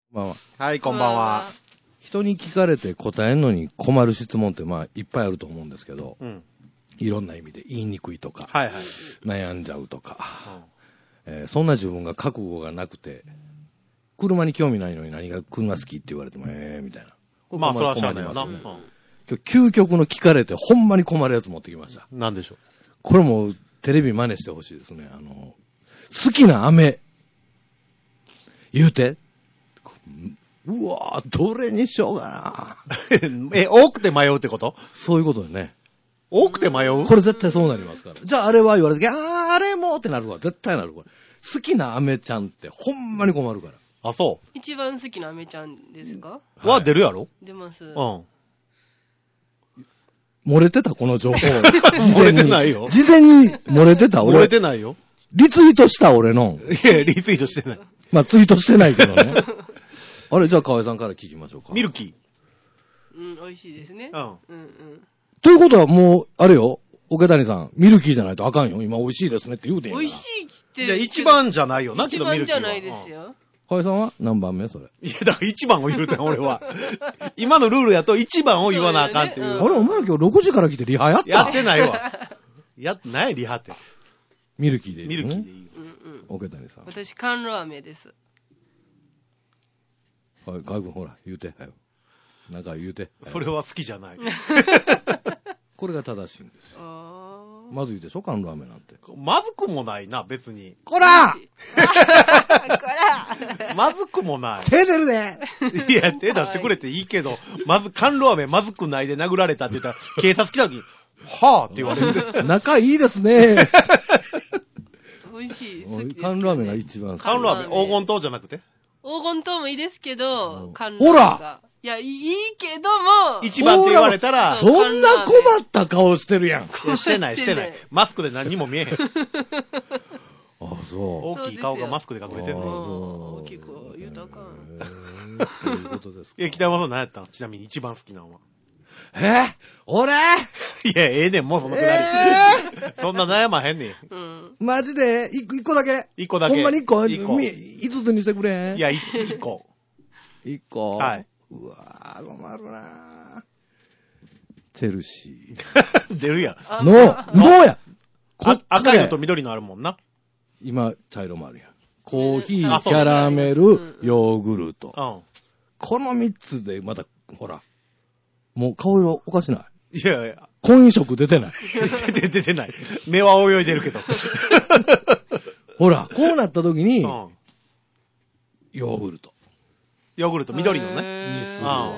まあ、 はい、こんばんは。 人に聞かれて答えんのに困る質問ってまあいっぱいあると思うんですけど、 うん。 いろんな意味で言いにくいとか、 はいはい。 悩んじゃうとか、 うんそんな自分が覚悟がなくて、車に興味ないのに何が車好きって言われてもみたいな。 まあ、それはしゃあ困ないよな。 りますよね。今日究極の聞かれてほんまに困るやつ持ってきました。 なんでしょこれもテレビ真似してほしいですね。好きな飴、言うて。うわぁ、どれにしようかな。 う。多くて迷うってこと？ そういうことでね。 多くて迷う？ これ絶対そうなりますから。じゃああれは言われて、あれもってなるわ。絶対なるわ。好きな飴ちゃんってほんまに困るから。 あ、そ一番好きなアメちゃんですか？ う。は出るやろ？ 出ます。 うん。 漏れてたこの情報。 漏れてないよ。 事前に漏れてた漏れてないよ。 リツイートした俺の。 いや、リツイートしてない。 まあツイートしてないけどね。あれ、じゃあ河合さんから聞きましょうか。 ミルキうん、美味しいですね。 ー。うん。 うんうん。 ということはもう、あれよ、桶谷さん、ミルキーじゃないとあかんよ。今美味しいですねって言うてんやから。 美味しいって。 いや、一番じゃないよな、 一けどミルキーは。 番じゃないですよ。 河合さんは何番目それ。 いや、だから一番を言うてん、俺は。今のルールやと一番を言わなあかんっていう。 そうだよねあれ、お前ら今日6時から来てリハやったやってないわ。何や、リハって。 ミルキーでいい。 ミルキーでいいよ。 うんうん。 桶谷さん。 私、甘露飴です。 河合君ほら、言うて。はよなんか言うて。 それは好きじゃない。 これが正しいんですよ。 あー。 まずいでしょ甘露飴なんて。 まずくもないな、別に。 こらこらまずくもない。 手出るでいや、手出してくれていいけど、まず、甘露飴まずくないで殴られたって言ったら、警察来た時に、はぁって言われる。 仲いいですね。 美味しい。好きですけどね甘露飴が一番好き。 甘露飴、黄金糖じゃなくて黄金糖もいいですけど、甘露ほら飴が。いや、いいけども、 一番って言われたら、 ほらそんな困った顔してるやん。 いやしてない、してない。マスクで何にも見えへん。 あ、そう。 大きい顔がマスクで隠れてんあの。 そう大きく言うたらあかんそういうことですか。 北山さん何やったん？ちなみに一番好きなのは。 俺いや、ええねん、もうそのくだり。そんな悩まへんねん。 うん。 マジで一個だけ一個だけ。 ほんまに一個一個。 五つにしてくれへんいや、一個。 一個はい。 うわぁ、困るなぁ。チェルシ出るやん。 あー。ノーや赤いのと緑のあるもんな。 今、茶色もあるやん。コーヒー、キあそうャラメルうん、 ヨーグルト。 うん。 この三つで、また、ほら。もう顔色おかしないいやいや、 婚姻色出てない。 出てない。目は泳いでるけど。 ほら、こうなった時にう、ん。 ヨーグルト。 ヨーグルト、緑のね。 にするあ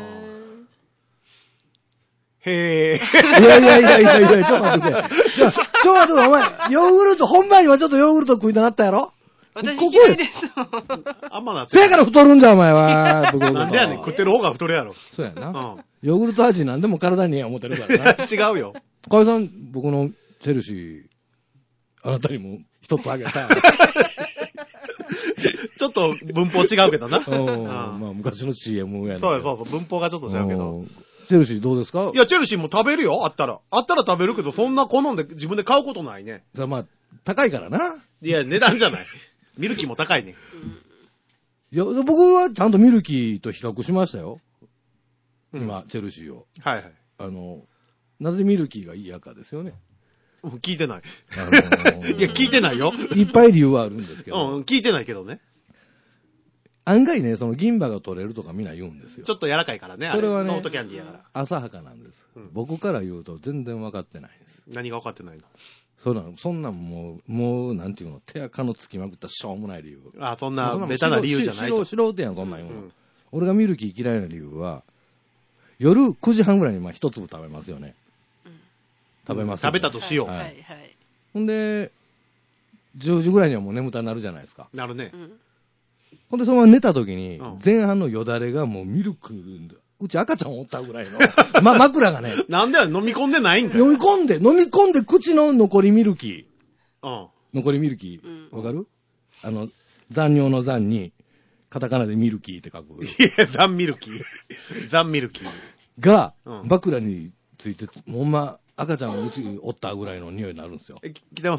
へえ。 いや、ちょっと待ってて。ちょっと待って、お前、ヨーグルト、本番今ちょっとヨーグルト食いたなったやろ私ここ嫌いですもん。 あんまなってせやから太るんじゃ、お前は。 なんでやねん、食ってる方が太るやろ。 そうやな。 うん。 ヨーグルト味なんでも体にええ思ってるからな。 違うよ。 河合さん、僕のチェルシー、あなたにも一つあげたい。 ちょっと文法違うけどな。 うんうんまあ昔の CM やねんそうそう。文法がちょっと違うけど。 うんチェルシーどうですかいや、チェルシーも食べるよ、あったら。あったら食べるけど、そんな好んで自分で買うことないね。 それはまあ、高いからな。 いや、値段じゃない。ミルキーも高いね。 いや、僕はちゃんとミルキーと比較しましたよ。 うん今、チェルシーを。 はいはい。 なぜミルキーが嫌かですよね。 聞いてない。 あいや、聞いてないよ。 いっぱい理由はあるんですけうど、 ん、聞いてないけどね。 案外ね、その銀歯が取れるとかみんな言うんですよち。ょっと柔らかいからね。 それはねソフトキャンディーやから。 浅はかなんです、 うん僕から言うと全然分かってないんです。 何が分かってないの？ そんなんもう、なんていうの、手垢のつきまくったしょうもない理由。 あ、そんなベタな理由じゃないと。 素人やん、そんなん言うの、 うん俺がミルキー嫌いな理由は、夜9時半ぐらいにまあ一粒食べますよね。食べますよね、 食べたとしよう。 はいはいはい。 ほんで、10時ぐらいにはもう眠たになるじゃないですか。 なるねう。ん。 ほんで、そのまま寝た時にうん、 前半のよだれがもうミルク、うち赤ちゃんおったぐらいの、枕がね、 なんでや、飲み込んでないんかよ。 飲み込んで口の残りミルキうん。 ー。残りミルキうんー。わかる？残尿の残に、カタカナでミルキーって書く。 いや、ザンミルキー。ザンミルキー。 がうん、 枕について、ほんま、赤ちゃんうちおったぐらいの匂いになるんですよ。 北山さん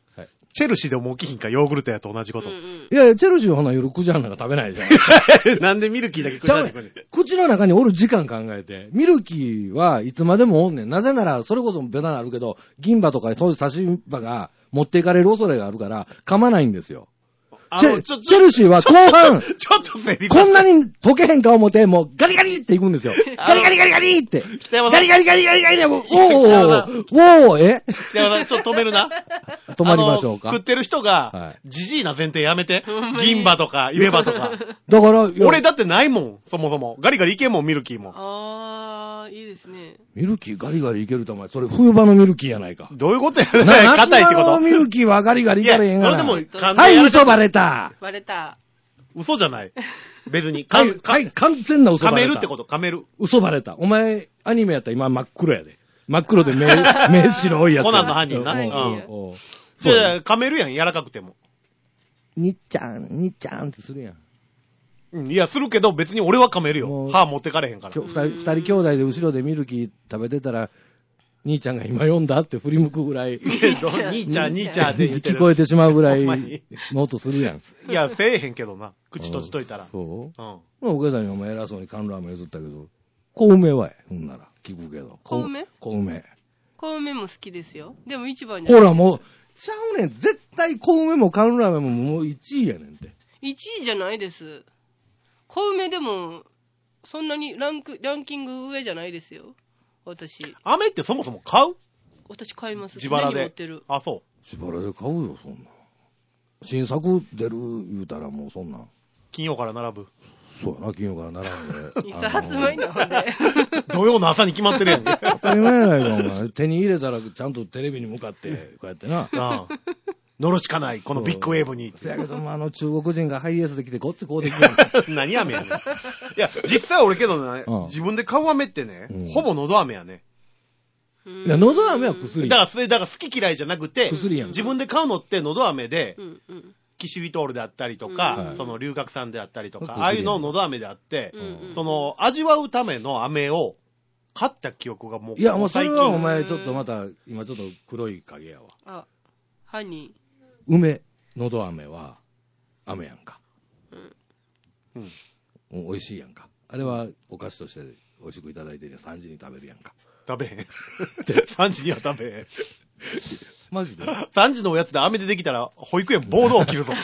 はい。 チェルシーでも起きひんか、ヨーグルトやと同じこと。 うんうん。 いやいや、チェルシーはほな夜9時半なんか食べないじゃん。 なんでミルキーだけ食いちゃうねんたいてくる口の中におる時間考えて、ミルキーはいつまでもおんねん。なぜなら、それこそベタになるけど、銀歯とかそういう刺し歯が持っていかれる恐れがあるから、噛まないんですよ。チェルシーは後半、 ちょっとセリこんなに溶けへんか思って、もうガリガリっていくんですよ。ガリガリガリガリって。 北山さんガリガリガリガリガリおーえ北山さん、ちょっと止めるな。 止まりましょうか。 食ってる人はがい、 じじいな前提やめてほんま。に銀歯とか、入れ歯とか。 だから、いや俺だってないもん、そもそも。ガリガリいけんもん、ミルキーも。 あー、いいですね。 ミルキーガリガリいけるとお前、それ冬場のミルキーやないか。 どういうことやねん。 な硬いってこと夏場のミルキーはガリガリいかれへんがな。 いやそれでも噛んではい、嘘バレた。 バレた。 嘘じゃない。別に。 はい、はい、完全な嘘噛バレた。 めるってこと、噛める。 嘘バレた。お前、アニメやったら今真っ黒やで。真っ黒で目白いやつやで。 コナンの犯人なうんうんうんそうやじゃあ、噛めるやん、柔らかくても。 にっちゃんってするやん。 うんいや、するけど、別に俺は噛めるもうよ。歯持ってかれへんから。 二人兄弟で後ろでミルキー食べてたら、兄ちゃんが今読んだって振り向くぐらい、 兄ちゃん、兄ちゃんって言ってる。 聞こえてしまうぐらいほんまにの音するやん。 いや、せえへんけどな。口閉じといたら。 そううん。 まあ、お母さんにお前偉そうに缶ラーメン譲ったけど、小梅はほんなら、聞くけど。 小梅小梅。 小梅も好きですよ。でも一番じゃない。 ほらもう、ちゃうねん。絶対小梅も缶ラーメンももう1位やねんて。 1位じゃないです。小梅でも、そんなにランキング上じゃないですよ。私飴ってそもそも買う買います。 自腹で常に持ってる。 あ、そ自腹で買うよ、そんな。新作出る言うたらもうそんなん。 う。金曜から並ぶ。 そうやな、金曜から並んで。 いつ発売なので。 土曜の朝に決まってるやんけ。 当たり前やないか、お前。手に入れたらちゃんとテレビに向かって、こうやってな。 ああ乗るしかない、このビッグウェーブに。 せやけども、中国人がハイエースで来てごっつこうできるやん。 何飴やねん。いや、実際俺けどねうん、 自分で買う飴ってねうん、 ほぼ喉飴やね。 いや、喉飴は薬やん。 だから、それ、だから好き嫌いじゃなくて、 薬やん。 自分で買うのって喉飴でう、んうんキシビトールであったりとうんかは、いその龍角散であったりとか、 薬ああいうのを喉飴であってうんうん、 その、味わうための飴を買った記憶がもう、 いや、もうそれは最近お前ちょっとまた、今ちょっと黒い影やわ。 あ、ハニ梅、喉飴は、飴やんか。 うんうん美味しいやんか。あれはお菓子として美味しくいただいてね、3時に食べるやんか。 食べへん。3時には食べへん。 マジで 3時のおやつで飴でできたら、保育園暴動起きるぞ。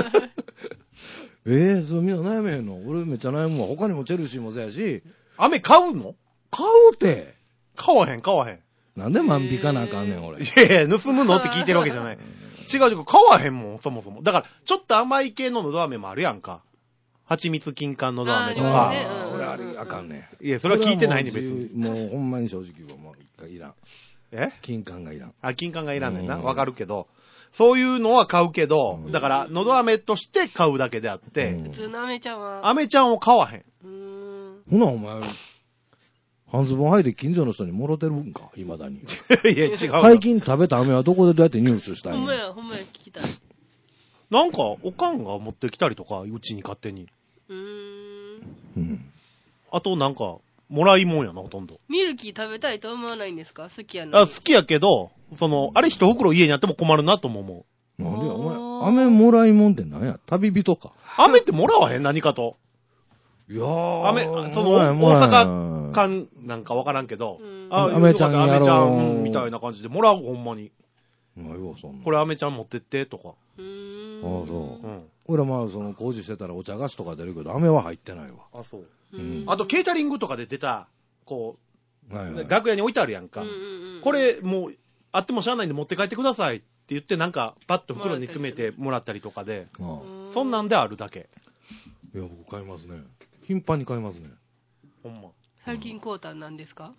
それみんな悩めへんの俺めっちゃ悩むわ。他にもチェルシーもそうやし、 飴買うの買うて。 買わへん、買わへん。 なんで万引かなあかんねん、俺。 いやいや、盗むのって聞いてるわけじゃない。違う違う、買わへんもん、そもそも。だから、ちょっと甘い系ののど飴もあるやんか。蜂蜜金柑のど飴とか。 ありますね俺あれあかんねん。 いや、それは聞いてないね、別に。 もうほんまに正直はもういらん。 え金柑がいらん。 あ、金柑がいらんねんな。 うんわかるけど。そういうのは買うけど、 うんだから、のど飴として買うだけであって、 うんー。普通のアメちゃんは。 飴ちゃんを買わへん。 うーん。 ほなお前、半ズボン履いて近所の人にもろてるんか、未だに。 いや、違う。 最近食べた飴はどこでどうやって入手したんや。 ほんまや、ほんまや、聞きたい。 なんか、おかんが持ってきたりとか、うちに勝手に。 うーん。 うん。 あと、なんか、もらいもんやな、ほとんど。 ミルキー食べたいと思わないんですか？好きやな。 あ、好きやけど、その、あれ一袋家にあっても困るなとも思う。 なんでや、おあー前、飴もらいもんって何や旅人か。 飴ってもらわへん何かと。 いやー。 飴、その、大阪間なんかわからんけどうん、 飴ちゃんやろう飴ちゃんみたいな感じでもらう、ほんまに。 ないわ、そんな。 これ飴ちゃん持ってって、とか。 うーん。 ああ、そうう。 ん。 俺はまあ、工事してたらお茶菓子とか出るけど、飴は入ってないわ。 あ、そう。 うんあと、ケータリングとかで出た、こう、 はいはい。 楽屋に置いてあるやんかうん。うんうん。 これ、もう、あってもしゃあないんで持って帰ってくださいって言って、なんか、パッと袋に詰めてもらったりとかで、 ああうーん、 そんなんであるだけ。 いや、僕買いますね。頻繁に買いますね。 ほんま。 最近買うたんなんですか？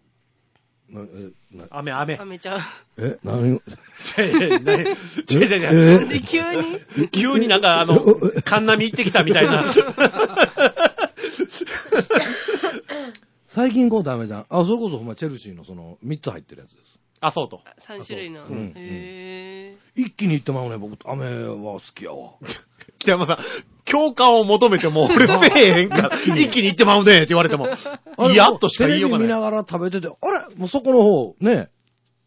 飴、飴。 アメちゃん。 何を違う違う違う。 なんで急に急になんか、カンナミ行ってきたみたいな。 最近買うた飴じゃん。あ、それこそほんまチェルシーの3つ入ってるやつです。 あ、そうと。 3種類の。 そううんへ一気にいってまうね、僕。飴は好きやわ。 北山さん、共感を求めても、俺せえへんから、一気に行ってまうねって言われても、 あれいやっとしか言いようがない。 テレビ見ながら食べてて、あれもうそこの方、ね。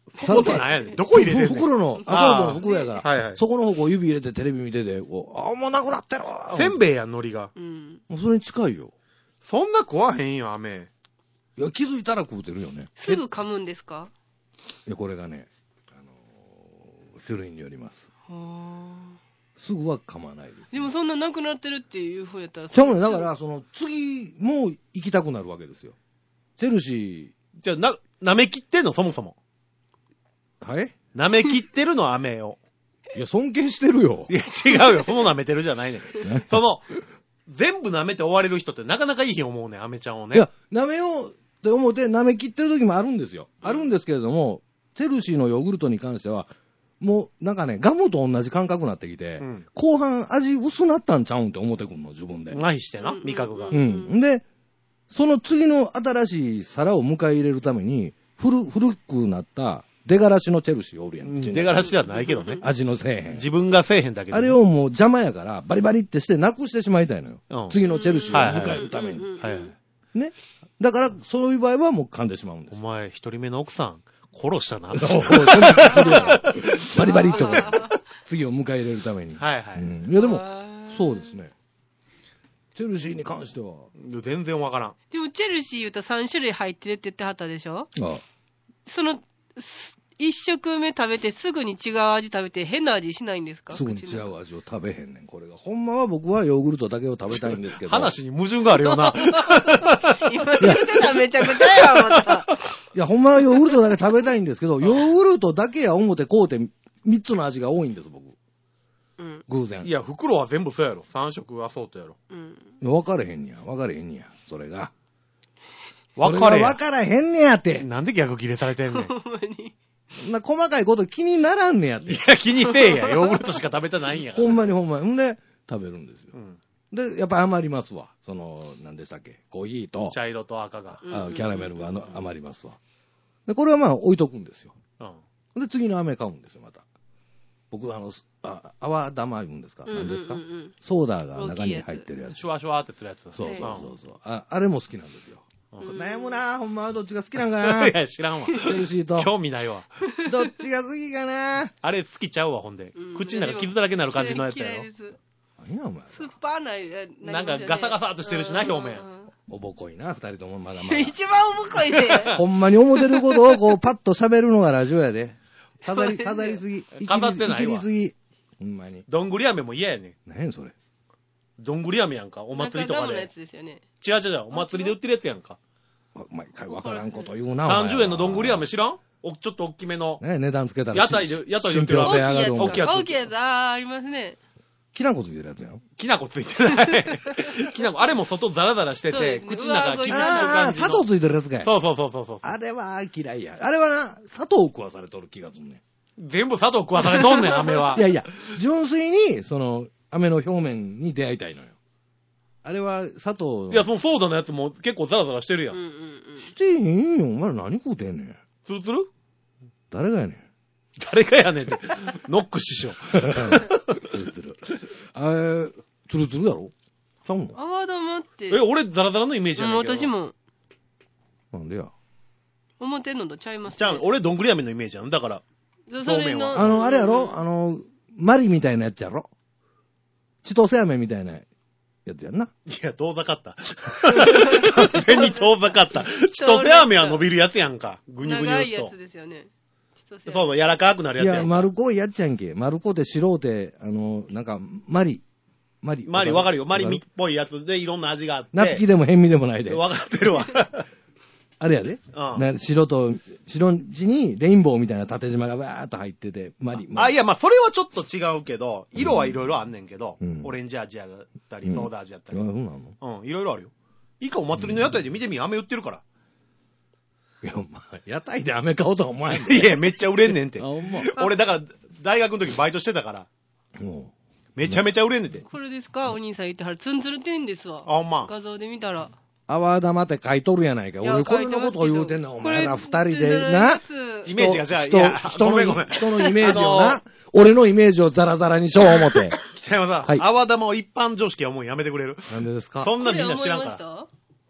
そことなんやねん。どこ入れてんねん。 袋の、アスファルトの袋やから。 はいはい。 そこの方こう指入れてテレビ見てて、こう、もうなくなってるわ。 せんべいやん、海苔が。 うん。 もうそれに近いよ。 そんな食わへんよ、飴。 いや、気づいたら食うてるよね。 すぐ噛むんですか？ いや、これがね、種類によります。 はすぐは噛まないです、ね。 でもそんななくなってるっていう風やったら。 ちゃうね、だから、次も行きたくなるわけですよ。チェルシじゃあ、舐め切ってんの、そもそも。 ー、はい舐め切ってるの、飴を。 いや、尊敬してるよ。 いや、違うよ。その舐めてるじゃないねん。全部舐めて終われる人ってなかなかいい日思うねん、飴ちゃんをね。 いや、舐めようって思って舐め切ってる時もあるんですよ。あるんですけれども、チェルシーのヨーグルトに関しては、もうなんかね、ガムと同じ感覚になってきて、 うん。 後半味薄なったんちゃうんって思ってくんの、自分で。 麻痺してな、味覚が。 うん。で、その次の新しい皿を迎え入れるために、古くなった出がらしのチェルシーおるやん。 出がらしじゃないけどね。 味のせえへん。 自分がせえへんだけど、 あれをもう邪魔やから、バリバリってしてなくしてしまいたいのよ。 うん次のチェルシーを迎えるために。 はいはい。 ね。だから、そういう場合はもう噛んでしまうんです。 お前、一人目の奥さん、殺したな。 バリバリってこと。次を迎え入れるために。 はいはい。 いやでも、そうですね。チェルシーに関しては。 全然わからん。 でもチェルシー言うと3種類入ってるって言ってはったでしょ？ あその、1食目食べてすぐに違う味食べて変な味しないんですか？ すぐに違う味を食べへんねん、これが。ほんまは僕はヨーグルトだけを食べたいんですけど。 話に矛盾があるよな。 今言ってためちゃくちゃや、また。 いや、ほんまはヨーグルトだけ食べたいんですけど、ヨーグルトだけや思ってこうて3つの味が多いんです、僕。 うん。 偶然。 いや、袋は全部そうやろ。3色はそうとやろ。 うん。 分かれへんねや、分かれへんねや、それが。 分かれや。 分からへんねやって。 なんで逆切れされてんねん。 ほんまに。 細かいこと気にならんねやってい。や、気にせえや。ヨーグルトしか食べてないんやから。 ほんまにほんまに。んで、食べるんですよ。 うん。 で、やっぱ余りますわ。何でしたっけ、コーヒーと、 茶色と赤が。 キャラメルが余りますわ。で、これはまあ置いとくんですよ。 うん。 で、次の飴買うんですよ、また。僕、泡玉言うんですか、何ですか、ソーダが中に入ってるやつ。 シュワシュワってするやつ。 そうそうそう。あれも好きなんですよ。悩むな、ほんまはどっちが好きなんかな。 いや、知らんわ。 チェルシーと。 興味ないわ。 どっちが好きかな。 あれ好きちゃうわ、ほんで。口の中傷だらけになる感じのやつやろ。 何やお前。 酸っぱない。 なんかガサガサっとしてるしな、表面。 おぼこいな、二人ともまだまだ。 一番おぼこいね。 ほんまに思ってることをこうパッと喋るのがラジオやで。飾りすぎ。 飾ってないわ。 いきりすぎ。ほんまに。 どんぐり飴も嫌やねん。 何やそれ。 どんぐり飴やんか。お祭りとかで。 のやつですよね。 違う。お祭りで売ってるやつやんか。 毎回わからんこと言うな。 30円のどんぐり飴知らん？ちょっと大きめの。 ね、値段つけたら。 屋台で売ってる信憑性上がる大きいやつ。 大きいやつ、ありますね。 きなこついてるやつやろ。 きなこついてない。きなこ、あれも外ザラザラしてて、口の中が傷つく感じの。 砂糖ついてるやつかい。 そう。 あれは嫌いや。あれはな、砂糖を食わされとる気がするね。 全部砂糖食わされとんねん、飴は。 いや、純粋に、飴の表面に出会いたいのよ。あれは砂糖。 いや、そのソーダのやつも結構ザラザラしてるやん。 してへんよ。お前ら何食うてんねん。 ツルツル？ 誰がやねん。 誰がやねんって。ノック師匠。 ツルツル。ツルツルだろ？ちゃうの？ 泡玉って。 俺ザラザラのイメージやねんけど。 私も。 なんでや。 思ってんのとちゃいますね。 ちゃう、俺どんぐり飴のイメージやん。だから、 表面は。 あれやろ？マリみたいなやつやろ？千歳飴みたいなやつやんな。 いや、遠ざかった。完全に遠ざかった。千歳飴は伸びるやつやんか。ぐにゅぐにゅっと。 長いやつですよね。 そう、柔らかくなるやつやんか。 いや、丸子やっちゃんけ。丸子で白うて、なんか、マリ、 わかるよ。マリっぽいやつでいろんな味があって。 夏木でも変味でもないで。 わかってるわ。 あれやで。白地にレインボーみたいな縦縞がわーっと入ってて、マリ。 いや、まあ、それはちょっと違うけど、色はいろいろあんねんけど、オレンジ味やったり、ソーダ味やったり。 そうなの？ いろいろあるよ。いいかお祭りの屋台で見てみ、飴売ってるから。 いや、まあ、屋台で飴買おうとは思わへんで。いや、めっちゃ売れんねんって。 ほんま。 俺、だから、大学の時バイトしてたから。めちゃめちゃ売れんねんて。 これですか？お兄さん言ってはる。ツンツルってんですわ。 ほんま。 画像で見たら。 泡玉って書いとるやないか。俺これのことを言うてんの。お前ら二人でな。 イメージがじゃあ、いや、 人のイメージをな。俺のイメージをザラザラにしよう思て。 北山さん、泡玉を一般常識はもうやめてくれる？ なんでですか？ そんなみんな知らんから。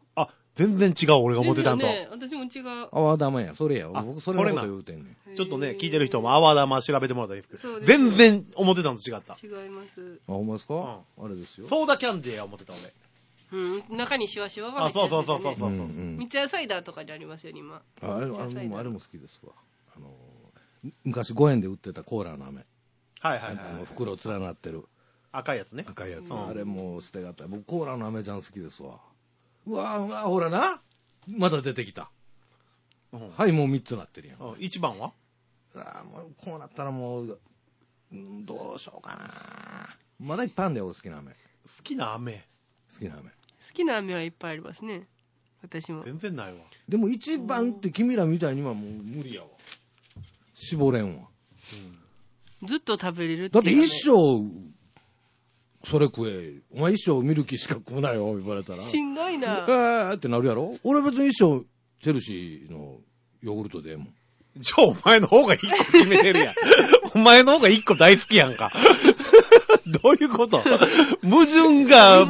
全然違う、俺が思ってたんと。 ですよね、私も違う。 泡玉や、それや。 あ僕、それのこと言うてんねん。 ちょっとね、聞いてる人も泡玉調べてもらったらいいですけど、 そうです全然思ってたのと違った。 違います。 あ、ほんまですか、あれですよ。 ソーダキャンデーや思ってた俺。 うん、中にシワシワがあ、 入ってるそうそうそうそうそう。 うんうん三ツ矢サイダーとかでありますよね、今。 あれも好きですわ。昔5円で売ってたコーラの飴。 はいはいはい。 袋連なってる。 赤いやつね。 赤いやつ。 うんあれもう捨てがたい。僕コーラの飴ちゃん好きですわ。うわほらな。まだ出てきた。 うんはい、もう3つなってるやん。 一番はもうこうなったらもう、どうしようかな。まだいっぱいあるんだよ、俺好きな飴。 好きな飴。 好きな飴。 好きな飴はいっぱいありますね。私も。 全然ないわ。 でも一番って君らみたいにはもう無理やわ。絞れんわ。 ずっと食べれるってだっていう一生、それ食え。お前一生ミルキーしか食うなよ、言われたら。 しんどいな。 ってなるやろ。俺別に一生、チェルシーのヨーグルトでええもん。 じゃあお前の方が一個決めてるやん。お前の方が一個大好きやんか。どういうこと矛盾がもう、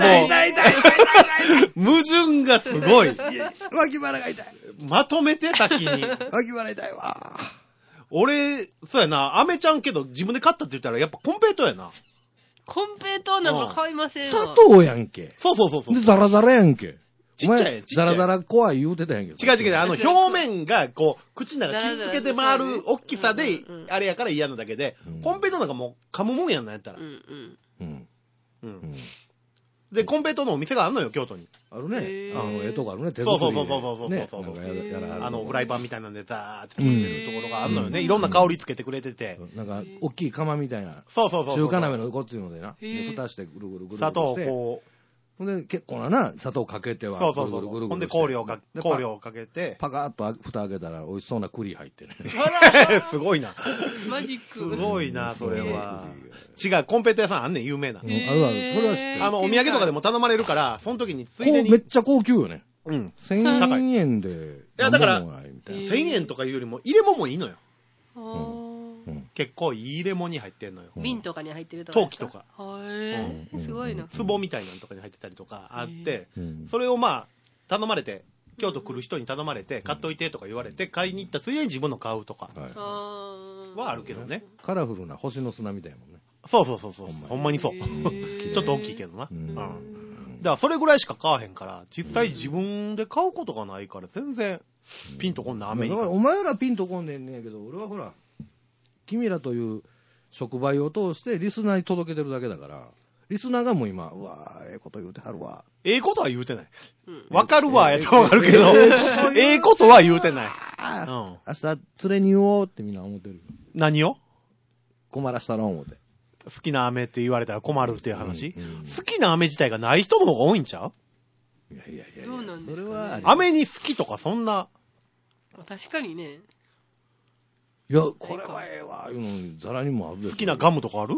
矛盾がすごい。 脇腹が痛い。 まとめて先に。 脇腹痛いわ。 俺、そうやな、アメちゃんけど自分で買ったって言ったらやっぱコンペイトーやな。 コンペイトーなんか買いませんわ。 砂糖やんけ。 そうそうそうそう。 で、ザラザラやんけ。 ちっちゃいお前ちっちゃいザラザラ怖い言うてたやんけど。 違う違う、表面がこう、口の中傷つけて回る大きさで、あれやから嫌なだけで、コンペイトーなんかもう噛むもんやんなんやったら。 うんうん。 で、コンペイトーのお店があんのよ、京都に。 あるね。とこあるね。手そう作りで。 そうそうそうねそうそう。 なんかやらフライパンみたいなんでザーって作ってるところがあんのよね。いろんな香りつけてくれてて。 なんか、大きい釜みたいな。 そうそうそう。 中華鍋のごっついのでな。 へーで蓋してぐるぐるぐるぐるして。 砂糖をこほんで、結構な、砂糖かけてう、 は。 そうそうそう。 ぐるぐるぐるぐるほんでして香料をかけて。 パカーっと蓋開けたら美味しそうな栗入ってね。 すごいな。 マジック。 すごいな、それは。 う違う、コンペイトー屋さんあんねん、有名な。 んあるある。それは知ってる。 お土産とかでも頼まれるから、その時についでめっに。 ちゃ高級よね。 うん。 1000円で。いやだから 1000 1000円とかいうよりも、入れ物もいいのよ。 あー結構いい入れ物に入ってんのよ。 瓶とかに入ってるとか。 陶器とか。 へーすごいな。 壺みたいなのとかに入ってたりとかあって、 うんそれをまあ、頼まれて、京都来る人に頼まれて、買っといてとか言われて、買いに行ったついでに自分の買うとかはいはあるけどね。 カラフルな星の砂みたいなもんね。 そうそうそうそう。ほんまにそう。 へーちょっと大きいけどな。 ううんん。だからそれぐらいしか買わへんから、実際自分で買うことがないから、全然ピンとこんなアメリカだからお前らピンとこんねんねんけど、俺はほら、君らという触媒を通してリスナーに届けてるだけだから、リスナーがもう今、うわー、ええこと言うてはるわ。 ええことは言うてない。 うんわかるわ、やったらわかるけど、ええことは言うてない。うん。 明日連れに言おうってみんな思ってる。 何を困らしたら思って。 好きな飴って言われたら困るっていう話、 うんうん好きな飴自体がない人の方が多いんちゃういやいやいやいや、 どうなんですかねそれはあり飴に好きとかそんな、 確かにね。 いや、これはええわ、いうのに、ざらにもあるでしょ好きなガムとかある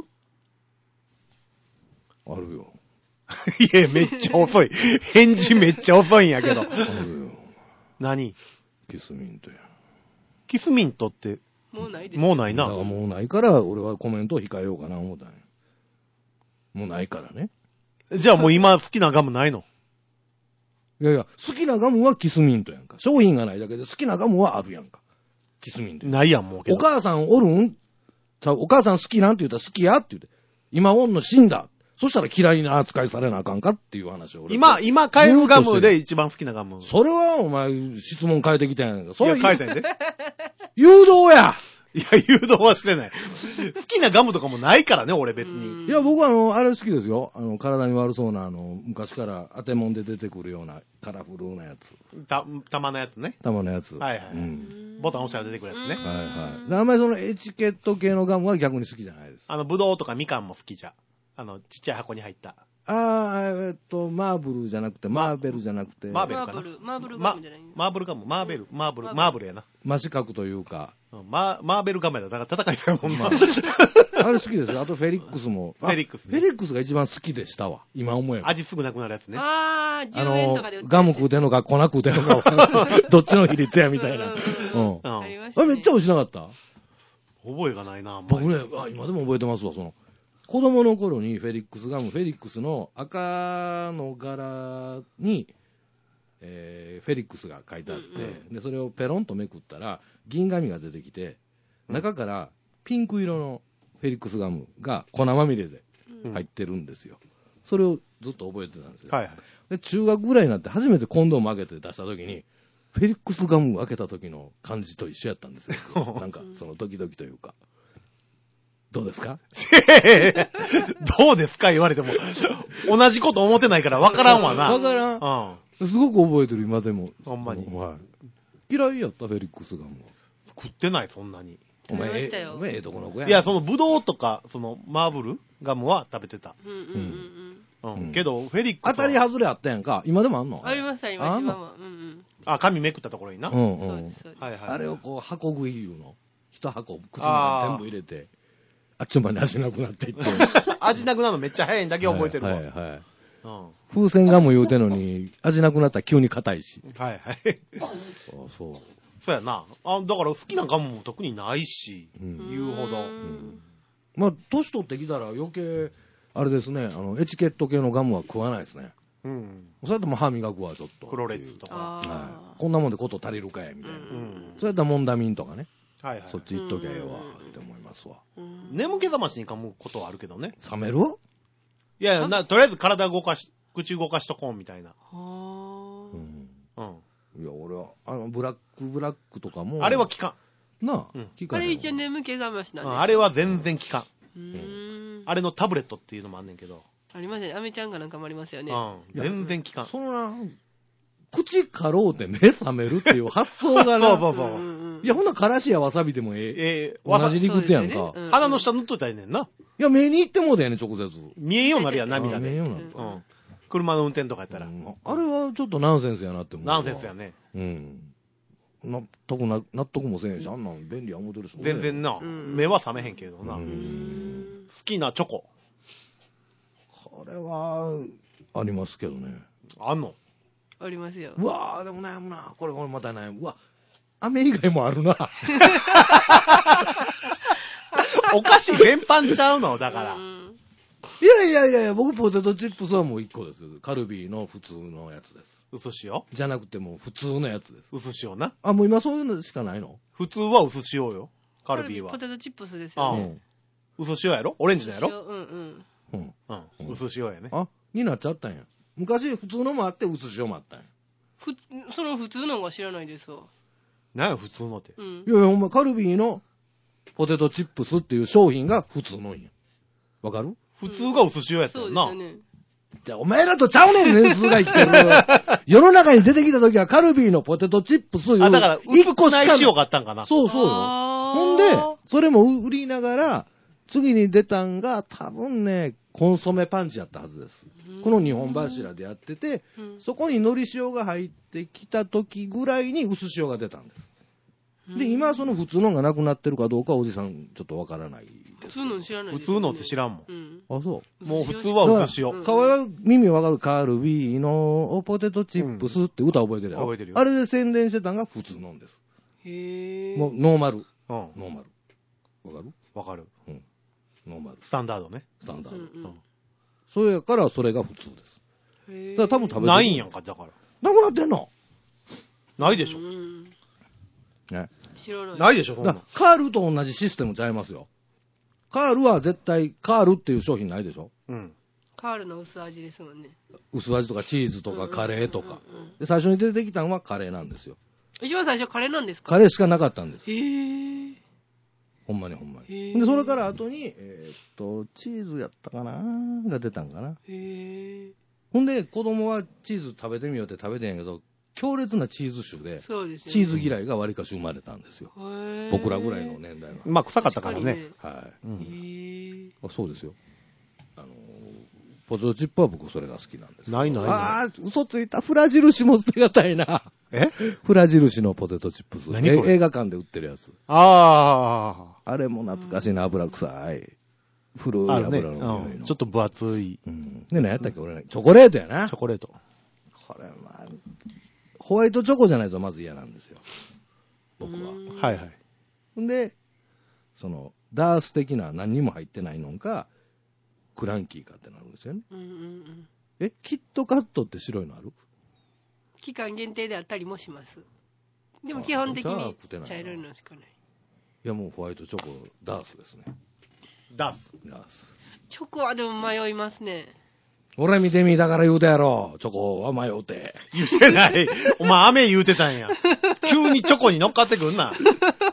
あるよ。 いや、めっちゃ遅い。返事めっちゃ遅いんやけど。 あるよ。 何キスミントや。 キスミントって、 もうないです。 もうないな。 だからもうないから、俺はコメントを控えようかな思ったんや。もうないからね。 じゃあもう今好きなガムないのいやいや、好きなガムはキスミントやんか。商品がないだけで好きなガムはあるやんか。キスミント。 ないやん、もうけど。 お母さんおるんお母さん好きなんて言ったら好きやって言って。今おんの死んだ。そしたら嫌いな扱いされなあかんかっていう話を俺。 今買えるガムで一番好きなガム。 それはお前質問変えてきたんやんか。それいや、書いてんで。 誘導やいや、誘導はしてない。好きなガムとかもないからね、俺別に。 いや、僕はあれ好きですよ。体に悪そうな、昔から当てもんで出てくるようなカラフルなやつ。 玉のやつね。 玉のやつ。 はいはいうん。 ボタン押したら出てくるやつね。 はいはい。であんまりそのエチケット系のガムは逆に好きじゃないです。 ブドウとかみかんも好きじゃ。ちっちゃい箱に入った。 マーブルじゃなくて、マーベルじゃなくて、 マーベルかな。 マーブルガムじゃないんだマーブルガム、マーブルやな。 真四角というか、 マーベルガムやだ。だから戦いたいもんな。 あれ好きですよ。あとフェリックスも。 フェリックスねフェリックスが一番好きでしたわ。今思えば。 味すぐなくなるやつね。 10円とかで売ってるガム食うてんのか粉食うてんのか、どっちの比率やみたいな。うん。 うん。 ありましたねあれめっちゃ美味しなかった覚えがないな、 僕ね、今でも覚えてますわ、子供の頃にフェリックスガム、フェリックスの赤の柄に、 フェリックスが書いてあって、 うんでそれをペロンとめくったら銀紙が出てきて、中からピンク色のフェリックスガムが粉まみれで入ってるんですよ。それをずっと覚えてたんですよ。 はいはい。 で中学ぐらいになって初めてコンドーム開けて出した時にフェリックスガムを開けた時の感じと一緒やったんですよ。なんかそのドキドキというか。どうですか？ どうですか言われても。同じこと思ってないから分からんわな。 わからん。すごく覚えてる、今でも。 ほんまに。 はい。嫌いやった、フェリックスガムは。 食ってない、そんなに。 お前、 食べましたよお前、とこの子や。 いや、そのブドウとか、そのマーブルガムは食べてた。けど、フェリックス。 当たり外れあったやんか。今でもあんの？ ありました、今一番は。 あ、紙めくったところにな。 はいはい。 あれをこう、箱食いいうの。一箱、口の中に全部入れて、あっちゅう間に味なくなっていって。 味なくなるのめっちゃ早いんだけ覚えてるわ。 はい。風船ガム言うてんのに、味なくなったら急に硬いし。 はいはい。 そう。 そうやな。だから好きなガムも特にないし、言うほど。 まあ、年取ってきたら余計、あれですね、エチケット系のガムは食わないですね。それやったらもう歯磨くわ、ちょっと。 黒列とか。 こんなもんでこと足りるかや、みたいな。それやったらモンダミンとかね。そっち行っときゃええわ、って思いますわ。 眠気覚ましに噛むことはあるけどね。 冷める？ いや、とりあえず体動かし、口動かしとこうみたいな。 いや、俺は、ブラックとかも。 あれは効かん。なあ、 効かん。あれ一応眠気覚ましなんで。 あれは全然効かん。あれのタブレットっていうのもあんねんけど。 ありますね。アメちゃんかなんかもありますよね。 全然効かん。 そのな、口かろうて目覚めるっていう発想がな。 そう。 いや、ほんなからしやわさびでも同じ理屈やんか。 鼻の下塗っといたらええねんな。 いや、目に行ってもうだよね、直接。 見えんようになるやん、涙で。 見えんようになる。 車の運転とかやったら。 あれはちょっとナンセンスやなって思う。 ナンセンスやね。 納得もせえへんし、あんなん便利や思ってるし。 全然な、目は覚めへんけどな。好きなチョコ。 これは、ありますけどね。 あんの？ ありますよ。 うわぁ、でも悩むな。これまた悩む。うわ、飴以外もあるな。 お菓子全般ちゃうのだから。 いや、僕ポテトチップスはもう1個です。カルビーの普通のやつです。 薄塩？ じゃなくてもう普通のやつです。 薄塩な。 もう今そういうのしかないの？ 普通は薄塩よ。カルビーは。 ポテトチップスですよね。 薄塩やろ？オレンジのやろ？薄塩やね。 になっちゃったんや。昔普通のもあって薄塩もあったんや。 その普通のは知らないですわ。 何や普通のって。 いや、ほんまカルビーのポテトチップスっていう商品が普通のんや。わかる？ 普通が薄塩やったよな。 そうですよね。 じゃあお前らとちゃうねん、年数が生きてる。世の中に出てきた時はカルビーのポテトチップスだから、薄くない塩があったんかな。 そうよ。ほんで、それも売りながら、次に出たんが多分ね、コンソメパンチやったはずです。この2本柱でやってて、そこに海苔塩が入ってきた時ぐらいに薄塩が出たんです。で、今その普通のがなくなってるかどうかおじさんちょっとわからないです。 普通の知らないです。 普通のって知らんもん。 そう。 もう普通は薄塩。 顔が耳わかるカルビーのポテトチップスって歌覚えてるよ。 覚えてるよ。 あれで宣伝してたのが普通のんです。もうノーマル。ノーマル。わかる？ わかる。 ノーマル。 スタンダードね。 スタンダード。それやからそれが普通です。だから多分食べてる。 ないんやんか、だから。 なくなってんの？ ないでしょ。 ね。 知らない。 ないでしょ、そんな。 カールと同じシステムちゃいますよ。カールは絶対、カールっていう商品ないでしょ？ カールの薄味ですもんね。 薄味とかチーズとかカレーとか。で、最初に出てきたのはカレーなんですよ。 一番最初カレーなんですか？ カレーしかなかったんです。ほんまに。で、それから後に、チーズやったかなが出たんかな。ほんで、子供はチーズ食べてみようって食べてんやけど、強烈なチーズ種で、チーズ嫌いがわりかし生まれたんですよ。僕らぐらいの年代の。 まあ、臭かったからね。 はい。そうですよ。ポテトチップは僕それが好きなんです。 ない。 嘘ついた。フラ印も捨てがたいな。フラ印のポテトチップス。 何それ？ 映画館で売ってるやつ。 あれも懐かしいな、油臭い。古い油の匂いの。 ちょっと分厚い。 で、何やったっけ俺、チョコレートやな。 チョコレート。 これまあ、ホワイトチョコじゃないとまず嫌なんですよ。僕は。 はいはい。 んで、ダース的な何にも入ってないのか、クランキーかってなるんですよね。キットカットって白いのある？ 期間限定であったりもします。でも基本的じゃあに食ってないな茶色いのしかない。 いやもうホワイトチョコダースですね。 ダース。 ダース。 チョコはでも迷いますね。 俺見てみだから言うたやろ。チョコは迷うて。 言うてない。お前雨言うてたんや。急にチョコに乗っかってくんな。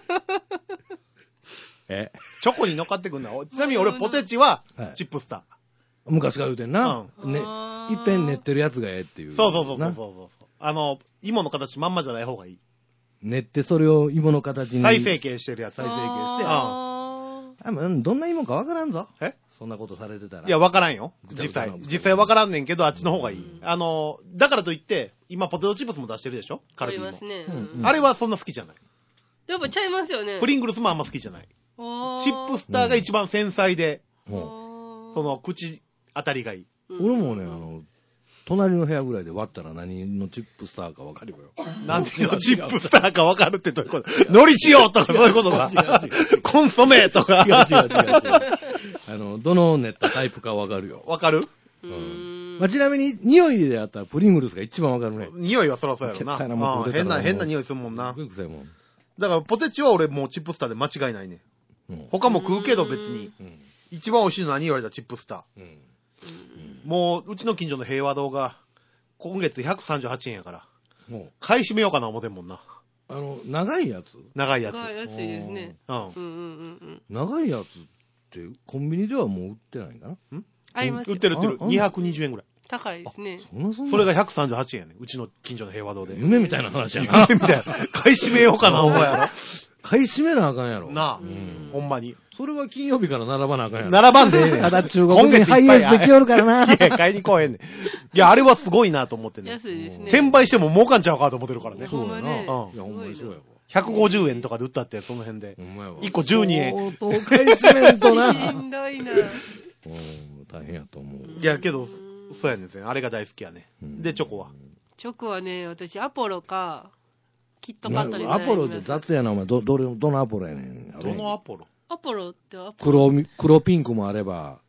チョコに乗っかってくんな。ちなみに俺ポテチははいチップスター。 昔から言うてんな。ねあ、ーいっぺん練ってるやつがええっていう。 そうそうそうそうなそう。芋の形まんまじゃない方がいい。 練ってそれを芋の形に。 再成形してるやつ。 再成形してああ、もうどんな芋かわからんぞ。 えそんなことされてたら。 いや、わからんよ。 ぐちゃ実際ぐちゃの。 実際わからんねんけど、あっちの方がいい。 うんだからといって、今ポテトチップスも出してるでしょカあルビーも。 りますね。 うんあれはそんな好きじゃない。 やっぱちゃいますよね。 プリングルスもあんま好きじゃない。 あーチップスターが一番繊細で、 もその口当たりがいい。 う俺もね、隣の部屋ぐらいで割ったら何のチップスターかわかるよ。 なんでチップスターかわかるってどういうこと海苔塩とかそういうことか。コンソメとか。 違う違う違う。どの練ったタイプかわかるよ。 わかるまあ、ちなみに、匂いであったらプリングルスが一番わかるね。 匂いはそらそうやろ絶対なもんな。 食うてたら変な匂いするもんなす。ごい臭いもん。 だからポテチは俺もうチップスターで間違いないね。 うん。 他も食うけど別に。 うん。 一番美味しいの何言われたらチップスタうん。 ー。もう、うちの近所の平和堂が、今月138円やから。 も買い占めようかな思てんもんな。 う、長いやつ長いやつ。 が安いですね。 うん。 うんうんうんうん。 長いやつってコンビニではもう売ってないかな。 ありますよ売ってる売ってる。 あ 220円ぐらい。 高いですね。 そんなそれが138円やね。うちの近所の平和堂で。 夢みたいな話やな。 みたいな。買い占めようかな思うや買い占めなあかんやろ。 ろ。なあう。ん。 ほんまに。 それは金曜日から並ばなあかんやろ。 並ばんでええねん。 ただ中国人ハイエースで来よるからな。 いや、買いに来へんねん。いや、あれはすごいなと思ってね。 安いですね。 転売しても儲かんちゃうかと思ってるからね。 そうやな。いや、 ほんまねほんまにそうやわ。 150円とかで売ったって、その辺で。 ほんまやわ。 1個12円。 相当買い占めんとしな。 んどいな。 うん、大変やと思う。 いや、けど、そうやねんですよ。あれが大好きやね。 うんで、チョコは。 チョコはね、私、アポロか、キットカットで悩みます。 アポロって雑やな、お前。どのアポロやねん。 どのアポロアポロってアポロ。 黒ピンクもあれば、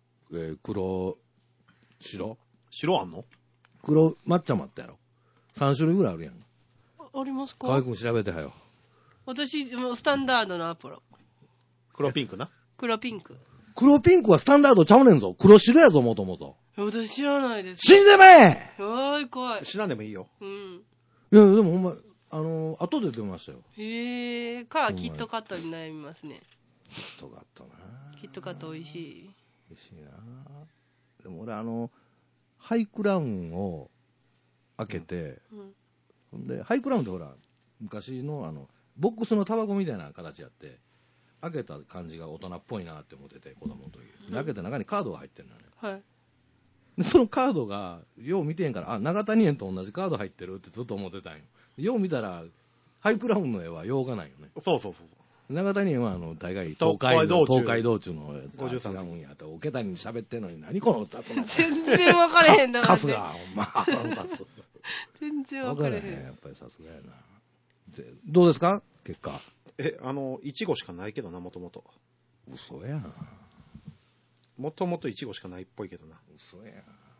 白白あんの黒抹茶もあったやろ。3種類ぐらいあるやん。 ありますか河合君調べてはよ。 私、もうスタンダードのアポロ。 黒ピンクな。 黒ピンク。 黒ピンクはスタンダードちゃうねんぞ。黒白やぞ、もともと。 私知らないです。 死んでまえ怖い怖い。 知らんでもいいよ。 うん。 いや、でもほんま、後で出ましたよ。 へえ、か、キットカットに悩みますね。 キットカットなキットカット美味しい。 美味しいなでも俺ハイクラウンを開けて、 うん。 ほんで、ハイクラウンってほら、昔のボックスのタバコみたいな形やって、開けた感じが大人っぽいなって思ってて、子供の時。で開けた中にカードが入ってるのね。 はい。 でそのカードが、よう見てんから、あ、長谷園と同じカード入ってるってずっと思ってたんよ。よう見たら、ハイクラウンの絵はようがないよね。 そうそうそう。 長谷園は大概東海道中東海道中のやつが 53 違うんやと、おけたに喋ってんのに、何この雑な。 全然分かれへんだカスが、ほんま、カス。 全然分かれへん、 分かれへん。 やっぱりさすがやな。どうですか結果。 いちごしかないけどな、もともと。 嘘やん。 もともといちごしかないっぽいけどな。 嘘やん。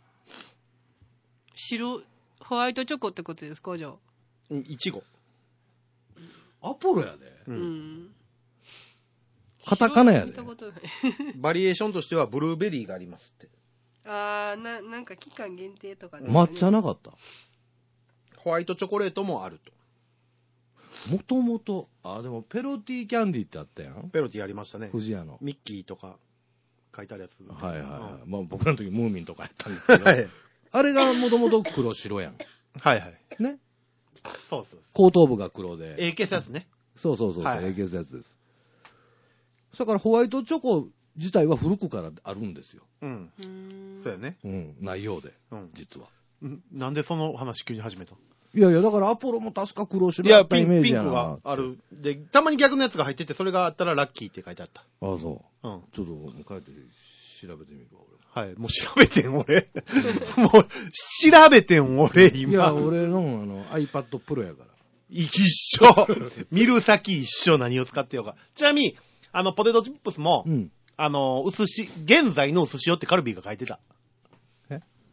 ホワイトチョコってことですか、じゃあ。 いちご。 アポロやで。 う。 うんん。 カタカナやで見た。ことない。 バリエーションとしてはブルーベリーがありますって。 なんか期間限定とかね。 抹茶なかったホワイトチョコレートもあると。 もともと、でもペロティキャンディってあったやん。 ペロティありましたね。 富士屋の。 ミッキーとか書いてあるやつ。 はいはいはい。まあ僕らの時ムーミンとかやったんですけど。 はい。 あれがもともと黒白やん。 はいはい。 ね。 そうそう後頭部が黒で。 消すやつね。 そうそうそうそう、 はいはい消すやつです。だからホワイトチョコ自体は古くからあるんですよ。 うん。 うーん。 そうやね。 うん、内容で、 うん。 実は。 なんでその話急に始めたいやいや、だからアポロも確か黒白いや、 やったイピンクメージやな。 がある。で、たまに逆のやつが入ってて、それがあったらラッキーって書いてあった。 ああ、そう。 うん。 ちょっともう帰って調べてみるわ、俺。 はい。もう調べてん、俺。もう、調べてん、俺、今。 いや、俺のiPad Pro やから。 一緒。見る先一緒、何を使ってようか。ちなみに、ポテトチップスも、 うん。 現在の薄塩ってカルビーが書いてた。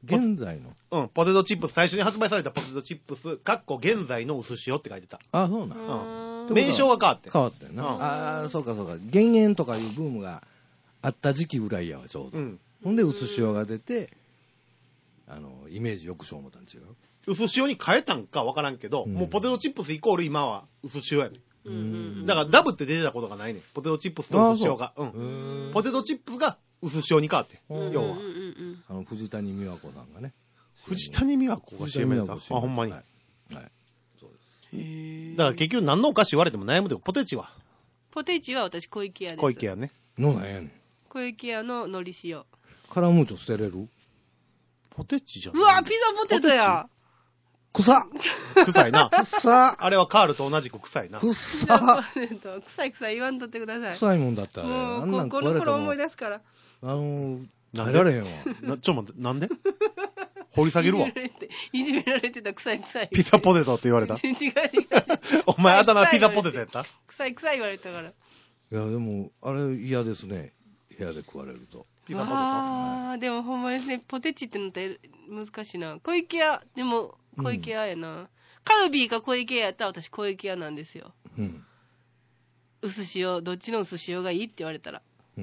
現在の。 うん、ポテトチップス、最初に発売されたポテトチップス、現在の薄塩って書いてた。 あ、そうな。 名称が変わって。 変わったよな。ああ、そうかそうか。減塩とかいうブームがあった時期ぐらいやわ、ちょうど。ほんで、薄塩が出て、イメージよくしよう思ったん違う。 薄塩に変えたんかわからんけど、もうポテトチップスイコール今は薄塩やねん。だからダブって出てたことがないねん。ポテトチップスと薄塩が。ポテトチップスが薄塩に変わって。要は。 藤谷美和子さんがね。 藤谷美和子が CM やった。あ、ほんまに。はい。 そうです。 だから結局何のお菓子言われても悩むで、ポテチは。 ポテチは私、小池屋です。 小池屋ね。 のなんやねん。 小池屋の海苔塩。 カラムーチョ捨てれる？ ポテチじゃん。うわ、ピザポテトや。 臭いな。 臭あれはカールと同じく臭いな。 臭い言わんとってください。 臭いもんだったら。 もう、この頃思い出すから。 耐えられへんわ。 ちょっと待って、なんで掘り下げるわ。 いじめられてた、臭い。 ピザポテトって言われた。 違う。 お前頭ピザポテトやった？ 臭い言われたから。 いや、でも、あれ嫌ですね。部屋で食われると。 ピザポテト。 でもほんまですね、ポテチってのって難しいな。小池屋、でも小池屋やな。カルビーか小池屋やったら私小池屋なんですよ。薄塩、どっちの薄塩がいいって言われたら。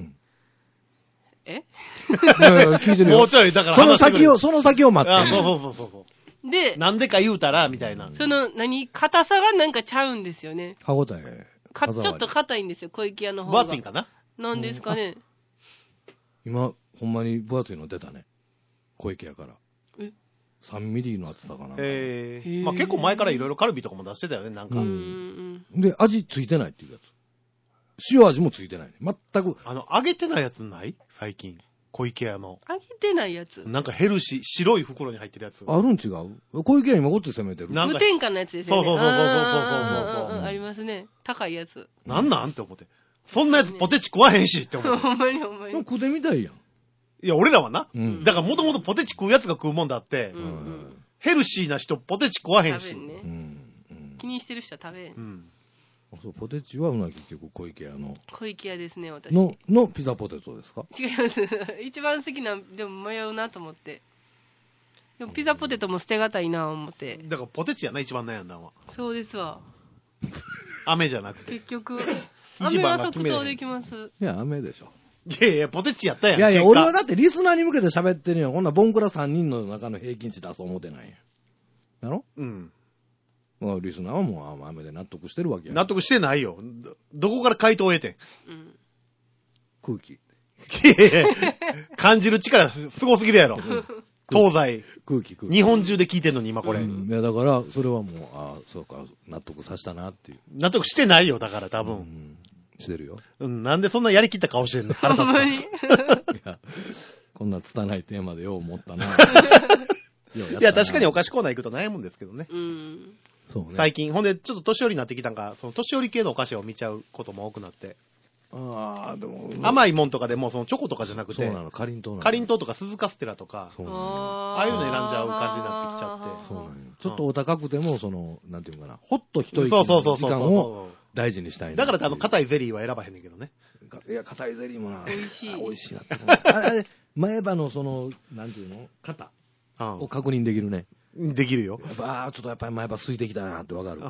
聞いてるよ。 もうちょい、だからその先を待って。 そう。で、なんでか言うたら、みたいな。 硬さがなんかちゃうんですよね。 歯応え。 ちょっと硬いんですよ、小池屋の方が。 分厚いんかな？ なんですかね。 今、ほんまに分厚いの出たね。小池屋から。3ミリの厚さかな。 まあ結構前からいろいろカルビとかも出してたよね、なんか。 で、味ついてないっていうやつ。塩味もついてないね。全く。 揚げてないやつない最近。小池屋の。 揚げてないやつなんかヘルシー、白い袋に入ってるやつ。 あるん違う？小池屋今こっち攻めてる。 無添加のやつですよね。 そう。 ありますね。高いやつ。 なんって思って。そんなやつポテチ食わへんしって思って。 ほんまに。 食うてみたいやん。 いや、俺らはな。だからもともとポテチ食うやつが食うもんだって、ヘルシーな人ポテチ食わへんし。 気にしてる人は食べん。 そう、ポテチは結局小池屋の。 小池屋ですね、私。 のピザポテトですか？ 違います。一番好きな、でも迷うなと思って。でもピザポテトも捨てがたいな思って。 だからポテチやな、一番悩んだのは。 そうですわ。 飴じゃなくて。 結局。飴は即答できます。 いや、飴でしょ。 いや、ポテチやったやん。 いや、俺はだってリスナーに向けて喋ってるやん。こんなボンクラ3人の中の平均値出そう思ってないやん。だろ？リスナーはもう飴で納得してるわけや。 納得してないよ。どこから回答を得てん？ 空気。 感じる力すごすぎるやろ。東西。 空気。 日本中で聞いてんのに今これ。 いや、だから、それはもう、そうか、納得させたなっていう。 納得してないよ、だから多分。 してるよ。 なんでそんなやりきった顔してんの？腹立つ。 いや、こんな拙いテーマでよう思ったな。 いや、確かにお菓子コーナー行くと悩むんですけどね。 そうね。 最近、ほんで、ちょっと年寄りになってきたんか、その年寄り系のお菓子を見ちゃうことも多くなって。 でも。 甘いもんとかでも、そのチョコとかじゃなくて、 そうなの、かりんとうなの。 かりんとうとか鈴カステラとか、 ああいうの選んじゃう感じになってきちゃって。 そうなのよ。ちょっとお高くても、なんていうかな、ほっと一息そうの時間を大事にしたい。 だから硬いゼリーは選ばへんねんけどね。 いや、硬いゼリーもな、 美味しい。 美味しいなって思う。あれ、前歯のなんていうの型を確認できるね。 できるよ。 ちょっとやっぱり前歯空いてきたなってわかる。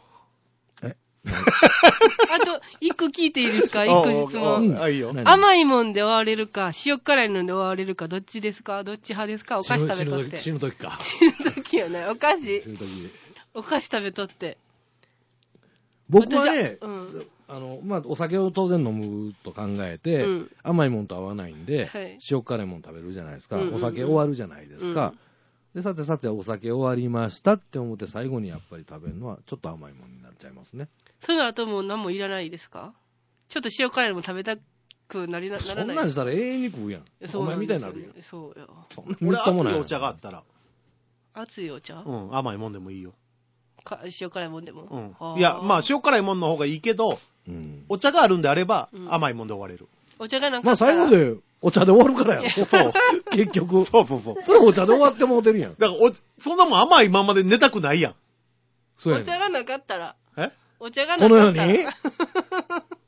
あと、一個聞いていいですか？一個質問。 いいよ。 甘いもんで終われるか、塩辛いので終われるか、どっちですか？どっち派ですか？お菓子食べとって。 死ぬ時か。 死ぬ時やない。お菓子。 死ぬ時。 お菓子食べとって。 僕はね、お酒を当然飲むと考えて、甘いもんと合わないんで、塩辛いもん食べるじゃないですか。お酒終わるじゃないですか。で、さてお酒終わりましたって思って最後にやっぱり食べるのはちょっと甘いもんになっちゃいますね。 その後も何もいらないですか？ちょっと塩辛いのも食べたくならない。 そんなんしたら永遠に食うやん。お前みたいになるやん。 そうよ。 俺、熱いお茶があったら。 熱いお茶？ 甘いもんでもいいよ。 塩辛いもんでも。 いや、まあ塩辛いもんの方がいいけど、お茶があるんであれば甘いもんで終われる。 お茶がなんか。 最後でお茶で終わるからやろ。そう。結局。 そう。 それお茶で終わってもうてるやん。 だからそんなもん甘いままで寝たくないやん。 そうやお茶がなかったら。 え？ お茶がなかったら。 このように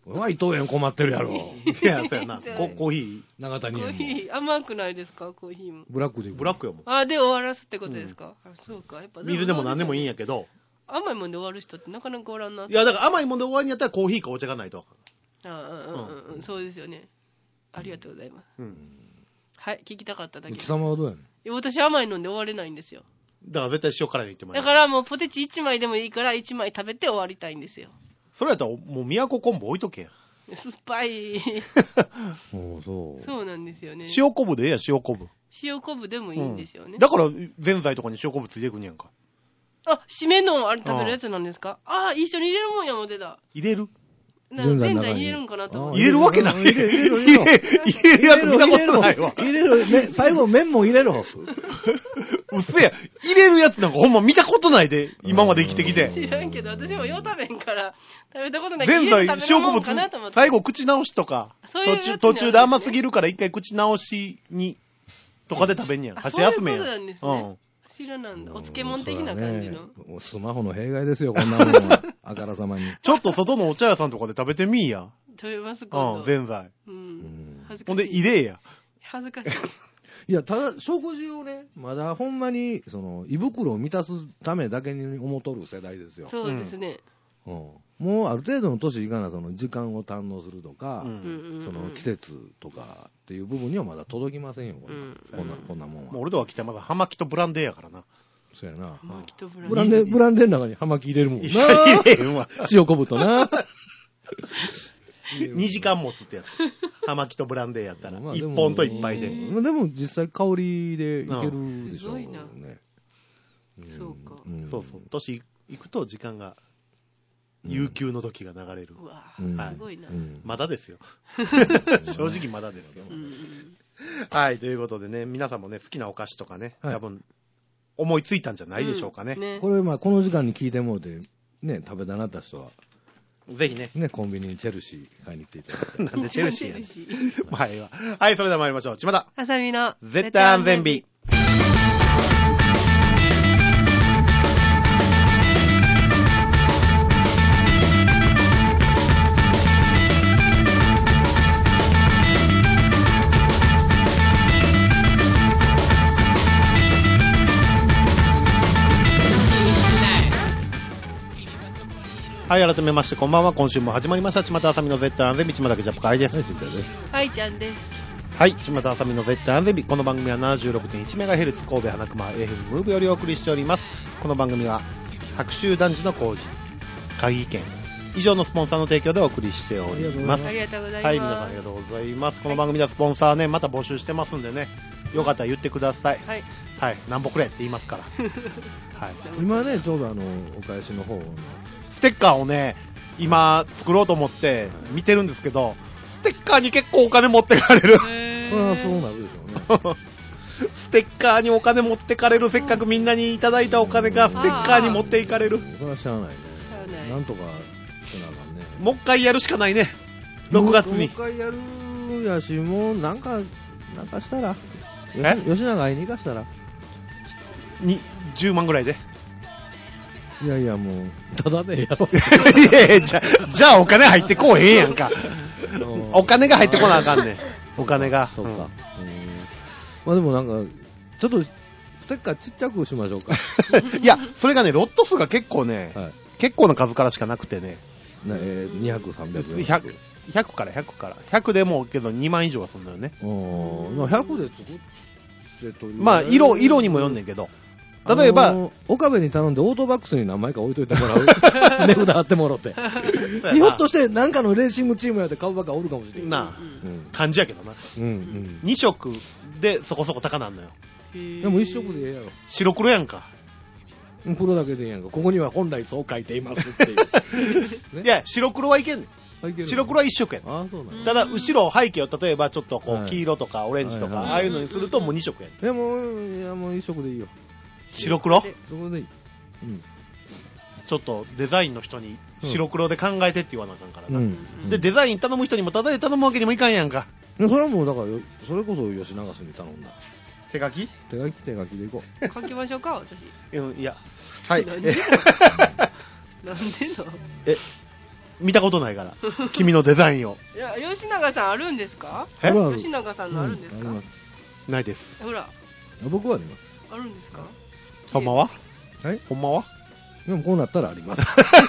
伊藤園困ってるやろ。 いや、そうやな。コーヒー。 長谷園も。 コーヒー甘くないですか、コーヒーも。 ブラックでいく。 ブラックやもん。 あ、で終わらすってことですか。あ、そうか。やっぱ水でも何でもいいんやけど。 甘いもんで終わる人ってなかなかおらんな。 いや、だから甘いもんで終わりにやったらコーヒーかお茶がないと。 そうですよね。ありがとうございます。 うん。 はい、聞きたかっただけ。 貴様はどうやねん。 私甘いので終われないんですよ。 だから絶対塩辛いの言ってもらう。 だからもうポテチ1枚でもいいから1枚食べて終わりたいんですよ。 それやったらもう宮古昆布置いとけや。 酸っぱい。 そう。 そうなんですよね。 塩昆布でええやん、塩昆布。 塩昆布でもいいんですよね。 だから、ぜんざいとかに塩昆布ついてくんやんか。 あ、締めのあれ食べるやつなんですか？ああ、一緒に入れるもんやもん出た。 入れるぜんざい入れるんかなと思って。 入れるわけない。 入れる入れるやつ見たことないわ。 入れる。最後麺も入れろ。 うっせや。入れるやつなんかほんま見たことないで、今まで生きてきて。 知らんけど、私もよう食べんから、食べたことないけど、 ぜんざい、塩昆布かなと思って。 最後口直しとか、途中で甘すぎるから一回口直しに、とかで食べんねやん。箸休めやん。 そうなんですね。知らなんだ。お漬物的な感じの。 スマホの弊害ですよ、こんなもんは。あからさまに。 ちょっと外のお茶屋さんとかで食べてみいや。 食べますか？ ぜんざい。ほんで、入れや。 恥ずかしい。 いや、ただ、食事をね、まだほんまに、胃袋を満たすためだけに思っとる世代ですよ。 そうですね。 もうある程度の年いかな、時間を堪能するとか、季節とかっていう部分にはまだ届きませんよ、こんなもんは。 もう俺とは来たらまだ葉巻とブランデーやからな。 そうやな。 葉巻とブランデーの中に葉巻入れるもんな。 入れんわ。 塩昆布とな。 2時間持つってやつ。葉巻とブランデーやったら。1本と1杯で。 でも実際香りでいけるでしょうね。 そうか。 そうそう。年いくと時間が、悠久の時が流れる。 うわすごいな。 まだですよ。正直まだですよ。はい、ということでね、皆さんもね、好きなお菓子とかね、多分、思いついたんじゃないでしょうかね。 これ、この時間に聞いてもらって、ね、食べたなった人は、 ぜひね。 コンビニにチェルシー買いに行っていただいて。 なんでチェルシーやねん。はい、それでは参りましょう。ちまた。 あさみの絶対安全日。はい、改めまして、こんばんは。今週も始まりました。ちまたあさみの絶対安全日、ちまたけジャップ会です。 はい、すみませんです。 はい、ちゃんです。 はい、ちまたあさみの絶対安全日。この番組は 76.1MHz 神戸花熊 FM ムーブよりお送りしております。この番組は、白州男児の工事、会議券、以上のスポンサーの提供でお送りしております。 ありがとうございます。 はい、皆さんありがとうございます。この番組ではスポンサーね、また募集してますんでね、よかったら言ってください。 はい。 はい、なんぼくれって言いますから。はい。 今ね、ちょうどお返しの方の、 ステッカーをね、今作ろうと思って見てるんですけど、ステッカーに結構お金持ってかれる。 それはそうなるでしょうね。 ステッカーにお金持ってかれる。せっかくみんなにいただいたお金がステッカーに持っていかれる。 それはしゃあないね。なんとかせなあかんね。 もう一回やるしかないね。6月に。 もう一回やるやし、もうなんかしたら。吉永会いに行かしたら。 10万ぐらいで。 いやいや、もう、ただでやろう。 いやいや、じゃあお金入ってこうへんやんか。お金が入ってこなあかんねん。お金が。 そうか。まあでもなんか、ちょっと、ステッカーちっちゃくしましょうか。 いや、それがね、ロット数が結構ね、結構な数からしかなくてね。 200、300。 100から。100でもけど2万以上はそんなよね。 100で作ってという。 まあ、色にもよんねんけど。例えば、 岡部に頼んでオートバックスに何枚か置いといてもらう。値札貼ってもらって。ひょっとして何かのレーシングチームやって買うばっかおるかもしれない。 なあ、感じやけどな。2色でそこそこ高なんのよ。 でも1色でええやろ。 白黒やんか。 黒だけでええやんか。ここには本来そう書いていますっていう。 いや、白黒はいけんねん。白黒は1色やねん。ただ、後ろ背景を例えばちょっとこう黄色とかオレンジとか、ああいうのにするともう2色やねん。 でも、いやもう1色でいいよ。 白黒？ そこでいい。 ちょっとデザインの人に白黒で考えてって言わなあかんからな。で、デザイン頼む人にもただで頼むわけにもいかんやんか。 それはもうだから、それこそ吉永さんに頼んだ。 手書き手書きでいこう。 書きましょうか、私。 いや。はい。 なんでの見たことないから。君のデザインを。 いや、吉永さんあるんですか？ え吉永さんのあるんですか？ あります。 ないです。 ほら、 僕はあります。 あるんですか？ ほんまははい。 ほんまはでもこうなったらあります。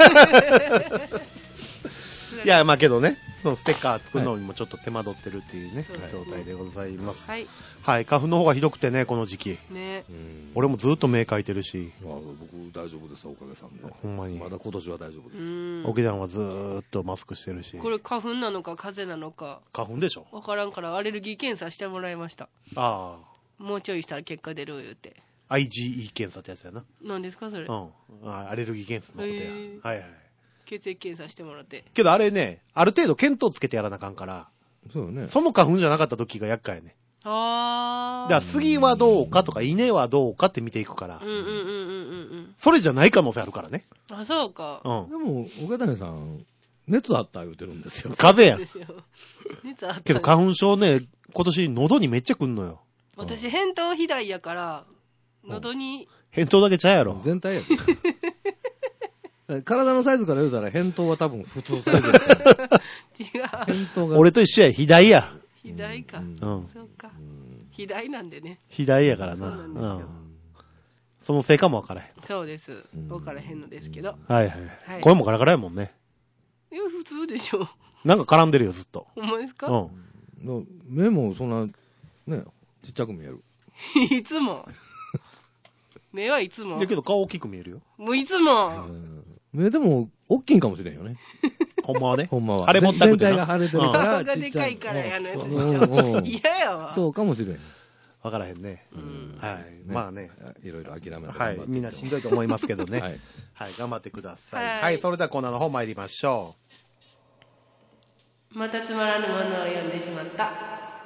いや、まあけどね、そのステッカー作るのにもちょっと手間取ってるっていうね、 はい状態でございます。 はい。 はい、花粉の方がひどくてね、この時期。 ね。 俺もずっと目描いてるし、 僕大丈夫です、おかげさんで。 ほんまに。 まだ今年は大丈夫です。 沖縄はずーっとマスクしてるし。 これ花粉なのか風邪なのか花粉でしょ？ わからんからアレルギー検査してもらいました。 あもうちょいしたら結果出る言うて。 あ、IgE 検査ってやつやな。 何ですかそれ？ うん。アレルギー検査のことや。はいはい。 血液検査してもらって。 けどあれね、ある程度見当つけてやらなあかんから、 そうよね。 その花粉じゃなかった時が厄介やね。 あー。 だから杉はどうかとか稲はどうかって見ていくからうん、うんうんうんうんそれじゃない可能性あるからね。 うん。あ、そうか。 うん。 でも、岡谷さん、熱あった言うてるんですよ。 風邪やん。 ですよ。熱あった。 けど花粉症ね、今年喉にめっちゃくんのよ。 私、扁桃肥大やから、喉に、 扁桃だけちゃうやろ。 全体やで。体のサイズから言うたら、扁桃は多分普通サイズやから。 違う。 扁桃が。 俺と一緒や、肥大や。 肥大か。 うんそうか。肥大なんでね。 肥大やからな。 そうなんですよそのせいかもわからへん。 そうです。分からへんのですけど。 はいはい。 はい声もガラガラやもんね。 いや、普通でしょ。 なんか絡んでるよ、ずっと。 ほんまですか？ うん。 目もそんな、ね、ちっちゃく見える。 いつも。目はいつもだ。けど顔大きく見えるよ。 もういつも。 目でも、大きいんかもしれんよね。 ほんまはね。 ほんまは。 腫れぼったくてな全体が腫れてるから。 顔がでかいからやのやつでしうんょ。嫌やわ。 そうかもしれん。 わからへんね。 うんはい。まあね。 いろいろ諦めてはい。みんなしんどいと思いますけどね。 はい。 はい。頑張ってください。 はいはい。それではコーナーの方参りましょまたつまらぬものを読んでしまった。 う。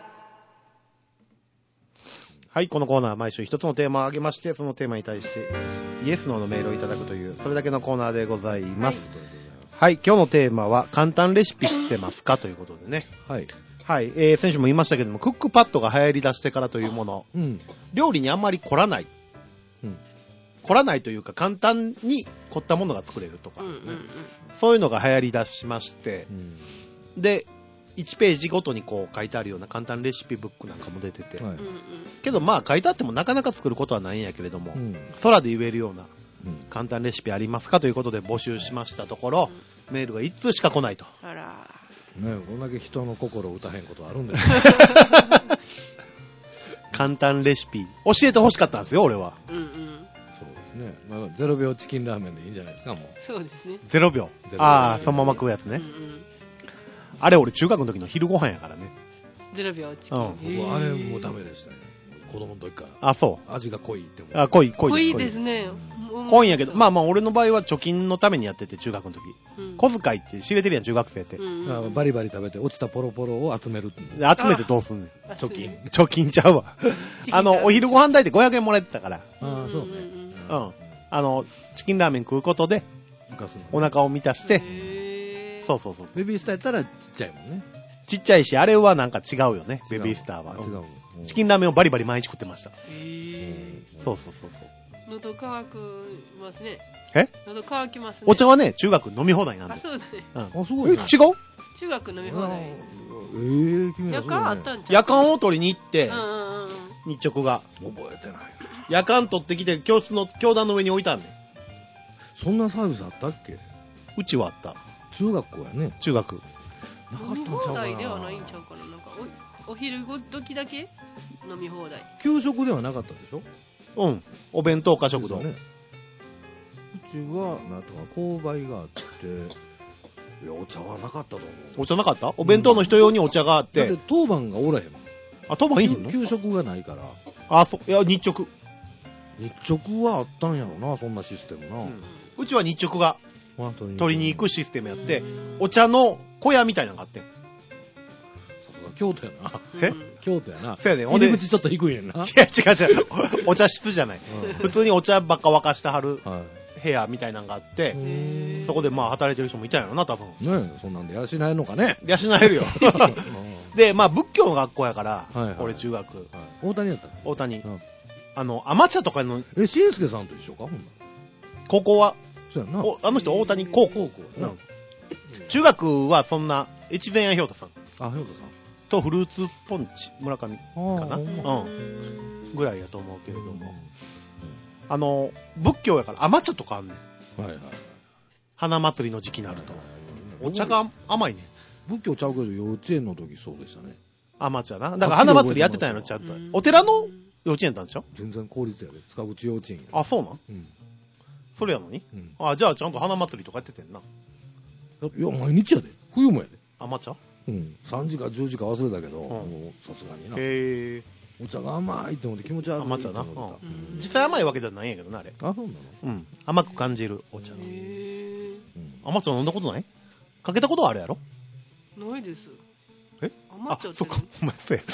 はい。このコーナーは毎週一つのテーマを挙げまして、そのテーマに対してイエス・ノーのメールをいただくという、それだけのコーナーでございます。はい。今日のテーマは、簡単レシピ知ってますかということでね。 はい。 はい。先週も言いましたけども、クックパッドが流行り出してからというもの、 うん。 料理にあんまり凝らない。 うん。 凝らないというか、簡単に凝ったものが作れるとか、 うんうんうん。 そういうのが流行り出しましてう、ん。 で、1ページごとにこう書いてあるような簡単レシピブックなんかも出てて、 はい。 うんうん。 けどまあ書いてあってもなかなか作ることはないんやけれども、 うん。 空で言えるようなうん。 簡単レシピありますかということで募集しましたところ、メールが1通しか来ないと。 あら。 ね、こんだけ人の心を打たへんことあるんだよ。 簡単レシピ、教えてほしかったんですよ、俺は。 うんうん。 そうですね。まあ、0秒チキンラーメンでいいんじゃないですか、もう。 そうですね。 0秒。 0秒ああ、そのまま食うやつね。 うんうん。 あれ俺中学の時の昼ご飯やからね。 0秒チキン。 うんへー僕、あれもうダメでしたね。子供の時から。 あ、そう。 味が濃いって思う。 あ、濃い濃い濃ですね。 濃いんやけど、まあまあ俺の場合は貯金のためにやってて、中学の時。 うん小遣いって知れてるやん、中学生って。 うんうんあバリバリ食べて落ちたポロポロを集めるっていう。 で集めてどうすんねん。 あ貯金。 貯金ちゃうわ。 チキンラーメンお昼ご飯代で500円もらえてたから。 ああ、そうね。 うん。チキンラーメン食うことで、 昔の。 お腹を満たして、 へーそうそうそう。 ベビースターやったらちっちゃいもんね。 ちっちゃいし、あれはなんか違うよね、ベビースターは。 違う。 チキンラーメンをバリバリ毎日食ってました。 へそうそうそうそう。 ー喉乾くますね。 え喉乾きますね。 お茶はね、中学飲み放題なんあ、 で。 そうだね。 うん。 あ、すごいね。 違う中学飲み放題。 君ら夜間あったんちゃう夜間を取りに行ってうん、うんうん。 日直が。 覚えてない。 夜間取ってきて、教壇の上に置いたんねん。 そんなサービスあったっけ？ うちはあった。 中学校やね。 中学。 なか飲みったんちゃうか放題ではな。 ないんちゃうかな。なんかお昼時だけ飲み放題。 給食ではなかったでしょ？ うん。お弁当か食堂。 ですよね。うちは、なんとか購買があって、いや、お茶はなかったと思う。 お茶なかったお弁当の人用にお茶があっだってて、当番がおらへんもん。 あ、当番いいの給食がないから。 あ、そう。いや、日直。 日直はあったんやろな、そんなシステムな。 うんうちは日直がまあ取りに行くシステムやって、お茶の小屋みたいなのがあってん。 さすが京都やな。 え京都やな。 そうやね入り口ちょっと低いねんな。 いや、違う違う。お茶室じゃない。普通にお茶ばっか沸かしてはるは部屋みたいなのがあって、 へーそこでまあ働いてる人もいたんやろな、多分。 い。ねえ、そんなんで養えんのかね。 養えるよ。 うんで、まあ仏教の学校やから、 はいはい俺中学、 はい大谷やった大谷。 うん甘茶とかの、 しんすけさんと一緒かほんなら高校は、 そうやんな。 あの人大谷高校。 高校やな。 中学はそんな、越前屋ひょうたさんあ、ひょうたさん。 とフルーツポンチ、村上かな、 ほんまぐらいやと思うけれども。仏教やから甘茶とかあんねん。 はいはい。 花祭りの時期になると。お茶が甘いねん。 仏教ちゃうけど幼稚園の時そうでしたね。 甘茶な。だから花祭りやってたんやろ、ちゃんと。お寺の幼稚園なんでしょ？ 全然公立やで。塚口幼稚園やで。 あ、そうなん？ うん。 それやのに？ うん。 あ、じゃあちゃんと花祭りとかやっててんな。 いや、毎日やで。冬もやで。 甘茶？ うん。3時か10時か忘れたけど、もうさすがにな。 へえ。 お茶が甘いって思って気持ち悪い。 甘茶な。 うん実際甘いわけじゃないんやけどな、あれ。 あ、そうなの？ うん。甘く感じるお茶。 へー。 甘茶飲んだことない？かけたことはあるやろ？ ないです。 え？ 甘茶ってそっか。お前そうや。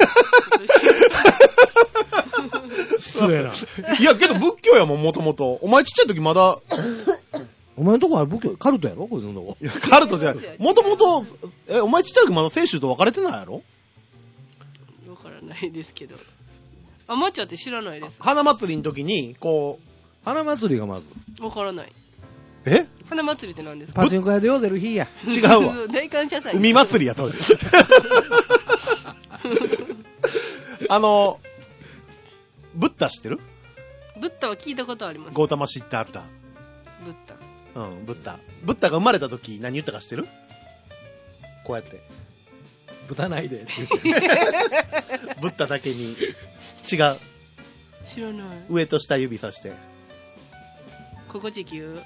失礼な。 いや、けど仏教やもん、もともと。お前ちっちゃい時まだ、 お前のとこは仏教、カルトやろこいつのとこ。 いやカルトじゃない。もともと、お前ちっちゃい時まだ聖宗と別れてないやろ？ わからないですけど。甘茶って知らないです。 花祭りの時に、こ花祭りがまず。 わからない。 う、え？ 花祭りって何ですか？ パチンコ屋でよう出る日や。 違うわ。 大感謝祭。 海祭りや、それ。ブッダ知ってる？ ブッダは聞いたことあります。 ゴータマシッタールダ。 ブッダ。 うん、ブッダ。ブッダが生まれた時何言ったか知ってる？こうやって。 豚ないでって言って。 ブッダだけに違う。 知らない。 上と下指さして。 ここ地球。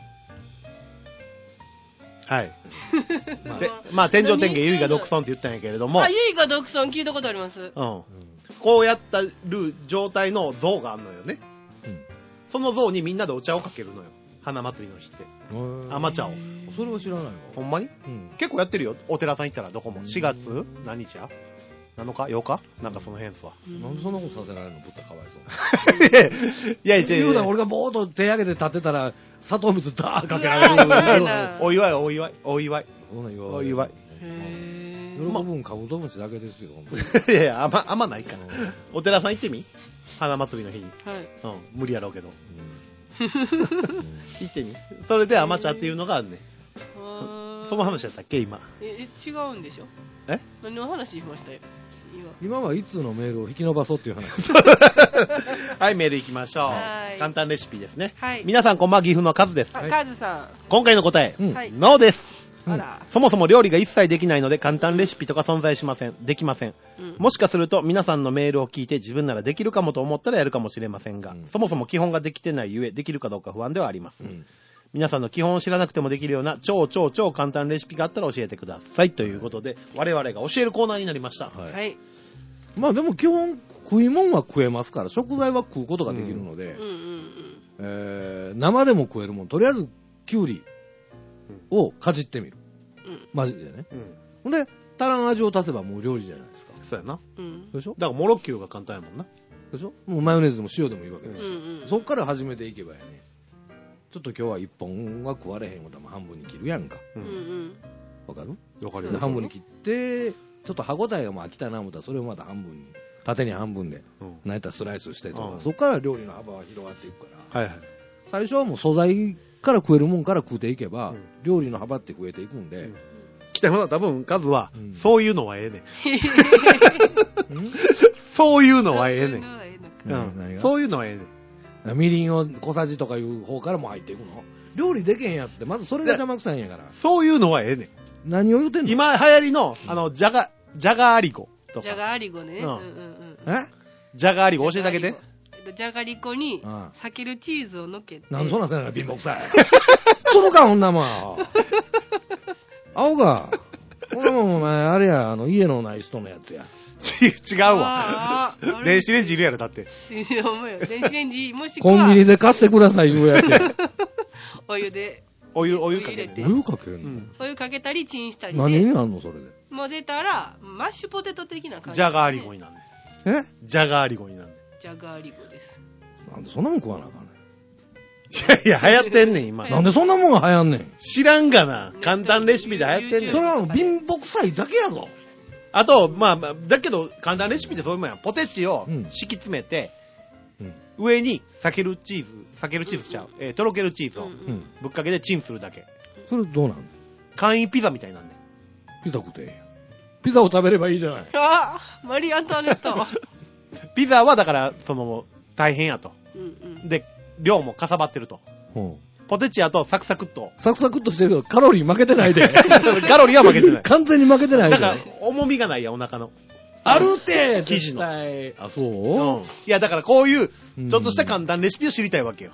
はい。 まあで、まあ、天上天下、ゆいが独尊って言ったんやけれども、 あ、ゆいが独尊聞いたことあります。 うん。こうやったる状態の像があるのよね。 うんその像にみんなでお茶をかけるのよ。花祭りの日って。甘茶を。 それは知らないわ。 ほんまにうん。 結構やってるよ。お寺さん行ったらどこも。4月何日や ?7 日 ?8 日なんかその辺っすわ。 なんでそんなことさせられるのブッダかわいそう。 いやいやいや言うたら俺がぼーっと手上げて立ってたら、砂糖水ダーかけられる。 お祝い、お祝い、お祝い。 そんなん言わお祝い。 へ喜ぶんカブトムシだけですよ、ほんとに。 いやいや、あんまないから。お寺さん行ってみ花祭りの日に。 ー。はい。 うん、無理やろうけど。行ってみ。それで甘茶っていうのがあるね。その話やったっけ今。 違うんでしょ？ え？ 何の話しましたよ？ 今はいつのメールを引き伸ばそうっていう話。 はい、メール行きましょはいう。簡単レシピですね。 はい。 皆さんこんばんは、岐阜のカズです。 あ、カズさ今回の答え、 うんはいノーです。 ん。あら。 そもそも料理が一切できないので簡単レシピとか存在しません。できません。 うんもしかすると皆さんのメールを聞いて自分ならできるかもと思ったらやるかもしれませんが、 うんそもそも基本ができてないゆえ、できるかどうか不安ではあります。 うん皆さんの基本を知らなくてもできるような超簡単レシピがあったら教えてください。ということで、我々が教えるコーナーになりました。 はいはい。 まあでも基本食い物は食えますから、食材は食うことができるので、 うんうん生でも食えるもん、とりあえずキュウリをかじってみる。 うん。 マジでね。 うん。 ほんで、足らん味を足せばもう料理じゃないですか。 そうやな。 うん。 でしょだからモロッキューが簡単やもんな。 でしょもうマヨネーズでも塩でもいいわけですうんうよ。 ん。 そっから始めていけばやね。ちょっと今日は一本は食われへんことは半分に切るやんか。 う。 うんんわかるわかるよ。 で半分に切って、ちょっと歯応えがもう飽きたな思ったらそれをまた半分に、縦に半分で、 うん。 なんやったらスライスしてとか、 うんそっから料理の幅は広がっていくから、 はいはい。 最初はもう素材から食えるもんから食うていけば、 うん料理の幅って増えていくんで、 うん北山さん多分数は、 うんそういうのはええねん。 うんそういうのはええねん。 何がそういうのはええねん。 みりんを小さじとかいう方からも入っていくの料理できへんやつってまずそれが邪魔くさいんやから。 そういうのはええねん。 何を言うてんの今流行りの、ジャガアリゴとか。 じゃがアリゴね。 ううんんうんうん。 えジャガアリゴ教えてあげて。 じゃがりこにああ避けるチーズをのっけて。 なんでそんなんせんの貧乏くさい。そのか、こんなもん。青が。こんなもん、お前、あれや、家のない人のやつや。 違うわ。 あーあれ電子レンジいるやろ、だって。 電子レンジ、もしくはコンビニで貸してください、言うやつや。 お湯で、 お湯かけてお湯入れてお湯かけんの、 うん。 お湯かけたりチンしたり何で、 になんの、それで。 もう出たら、マッシュポテト的な感じ、 ジャガアリゴになんねん。 えジャガアリゴになんねん。 じゃがアリゴです。 なんでそんなもん食わなあかんねいや、流行ってんねん、今。 ん。なんでそんなもんが流行んねん。 知らんがな。簡単レシピで流行ってんねん。 それは貧乏くさいだけやぞ。 あと、まあ、だけど、簡単レシピってそういうもんや。ポテチをうん敷き詰めて、 うん。 上に避けるチーズちゃう。とろけるチーズをうんうん。 ぶっかけでチンするだけ。 それどうなん簡易ピザみたいなんね。 ピザ食ってええやん。ピザを食べればいいじゃない。 あ、マリー・アントワネット。 ピザはだから、大変やと。 うんうん。 で、量もかさばってると。ポテチやとサクサクっと。 サクサクっとしてるけど、カロリー負けてないで。 カロリーは負けてない。 完全に負けてないで。 だから、重みがないや、お腹の。 あるって生地の。 あ、そう、 いや、だからこういう、ちょっとした簡単レシピを知りたいわけよ。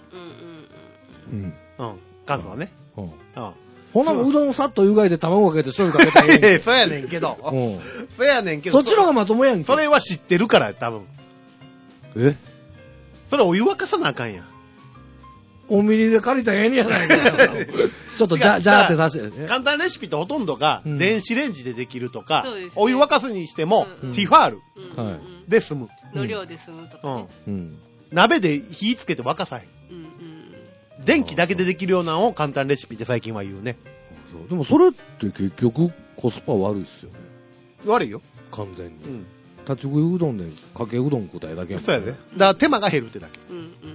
カズはね。 ほな、うどんをさっと湯がいて卵かけて醤油かけたらそうやねんけど。そうやねんけど。 そっちの方がまともやんけ。 それは知ってるから、多分。 え？ それお湯沸かさなあかんやん。 コンビニで借りたらええんやないか。ちょっとじゃーってさせて。 簡単レシピってほとんどが電子レンジでできるとか、 お湯沸かすにしてもティファールで済む。 の量で済むとか。 鍋で火つけて沸かさへん。電気だけでできるようなのを簡単レシピって最近は言うね。 でもそれって結局コスパ悪いっすよね。 悪いよ。 完全に。立ち食いうどんでかけうどん答えだけやもんね。 そうやね。だから手間が減るってだけ。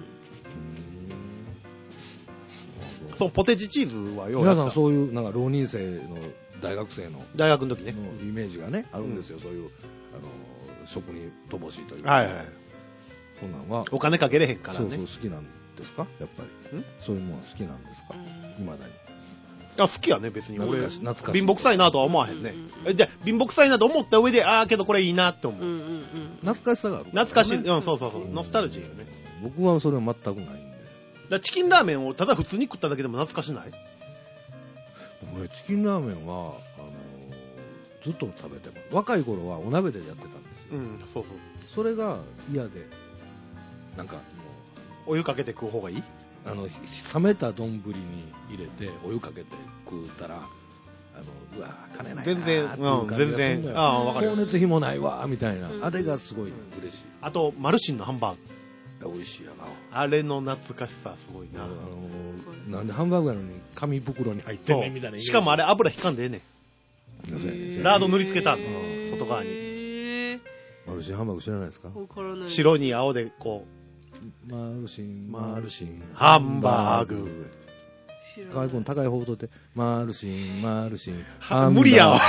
そう、ポテチチーズはようやった。 皆さんそういうなんか浪人生の大学生の大学の時ねイメージがねあるんですよ。そういう食に乏しいというはいはい。 そんなんはお金かけれへんからね。 そう好きなんですかやっぱり。そういうものは好きなんですか未だに。 好きやね、別に。俺、 懐かしい。 貧乏臭いなとは思わへんね。じゃあ、貧乏臭いなと思った上で、けどこれいいなって思う。 懐かしさがある。 懐かしい。そうそうそう。ノスタルジーよね。 僕はそれは全くないんで。 チキンラーメンをただ普通に食っただけでも懐かしない？ 俺、チキンラーメンは、ずっと食べてます。若い頃はお鍋でやってたんですよ。 そうそう。 それが嫌で、なんかもう、お湯かけて食う方がいい？ 冷めた丼に入れてお湯かけて食うたらうわ金ないなーっていう感じがする全然わかる。 光熱費もないわみたいな、あれがすごい嬉しい。 あとマルシンのハンバーグ美味しいやな。 あれの懐かしさすごいな。 なんでハンバーグやのに紙袋に入ってんねんみたいな。 しかもあれ油引かんでええねん。ラード塗りつけたん外側に。 マルシンハンバーグ知らないですか？ 白に青でこうマルシンハンバーグ。 河合君高い方とってマルシン無理やわ。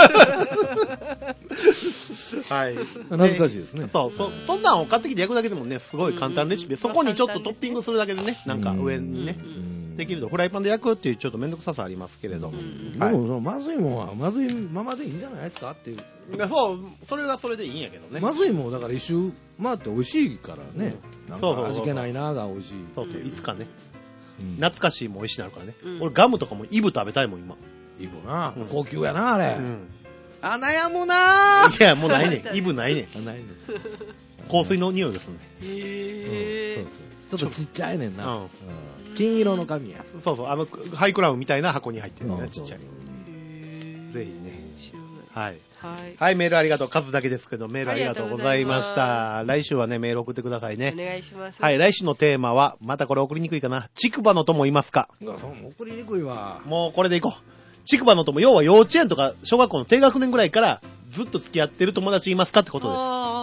はい。 懐かしいですね。 そんなんを買ってきて焼くだけでもね、すごい簡単レシピ。そこにちょっとトッピングするだけでね、なんか上にね、できるとフライパンで焼くっていうちょっとめんどくささありますけれども。 でもまずいもんはまずいままでいいんじゃないですかっていう。 そう、それはそれでいいんやけどね。 まずいもんだから一周回って美味しいからね。なんか味気ないなが美味しい。 そうそう、いつかね。懐かしいも美味しいなるからね。俺ガムとかもイブ食べたいもん今。 イブな、高級やなあれ。悩むなー。いやもうないねん。イブないねん。 ないねん。 香水の匂いですね。 ちょっとちっちゃいねんな。金色の紙や。 そうそう、ハイクラウンみたいな箱に入ってるね、ちっちゃい。ぜひね。はい。はい、メールありがとう。数だけですけど、メールありがとうございました。来週はね、メール送ってくださいね。 お願いします。 はい、来週のテーマは、またこれ送りにくいかな。ちくばの友いますか？ 送りにくいわ。 もうこれでいこう。ちくばの友、要は幼稚園とか小学校の低学年ぐらいからずっと付き合ってる友達いますかってことです。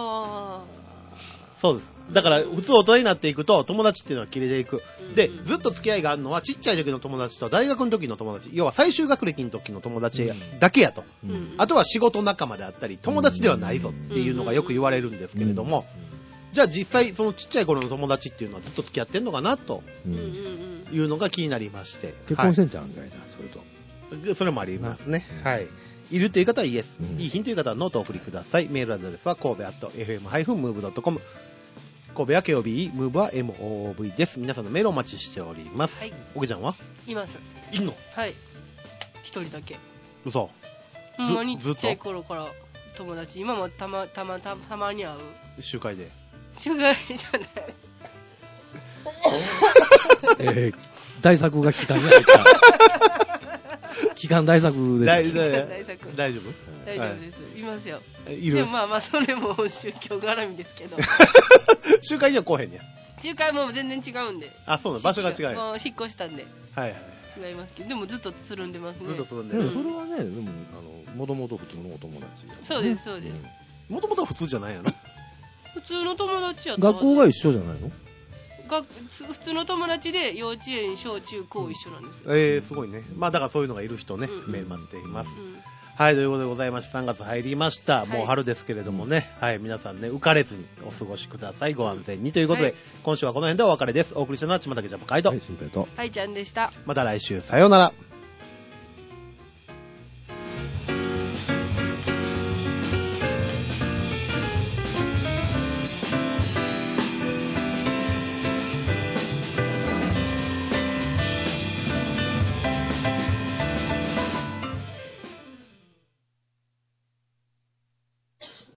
そうです。だから普通大人になっていくと友達っていうのは切れていく。で、ずっと付き合いがあるのはちっちゃい時の友達と大学の時の友達、要は最終学歴の時の友達だけやと。あとは仕事仲間であったり友達ではないぞっていうのがよく言われるんですけれども、じゃあ実際そのちっちゃい頃の友達っていうのはずっと付き合ってんのかなというのが気になりまして。 結婚せんちゃうんかいな、それと。 それもありますね。はい。いるという方はイエス。いい品という方はノートをお送りください。メールアドレスは神戸@fm-move.com。神戸は KOB、ムーブは MOV です。皆さんのメールをお待ちしております。はい。おけちゃんはいます。 いんの？ はい。一人だけ。 嘘。 ほんまにちっちゃい頃から友達。今もたまに会う。 集会で。 集会じゃない。 大作が期間に入った。期間大作です。 大丈夫？ 大丈夫です。いますよ。 いる。 でもまあそれも宗教絡みですけど。 集会には来へんねや。 集会も全然違うんで。 あ、そうなの。場所が違う。 もう引っ越したんで。 はいはい。 違いますけど、でもずっとつるんでますね。 ずっとつるんでる。それはね、でももともと普通のお友達。 そうですそうです。 もともとは普通じゃないやろ。 普通の友達やった。 学校が一緒じゃないの？ 普通の友達で幼稚園、小中高一緒なんですよ。 すごいね。まあだからそういうのがいる人ね、メール待っています。はい、ということでございまして、3月入りました。もう春ですけれどもね、はい、皆さんね、浮かれずにお過ごしください。ご安全に。ということで、今週はこの辺でお別れです。お送りしたのは、ちまたけちゃんぽかいと。 はい、しんぺいと。 はい、ちゃんでした。 また来週、さようなら。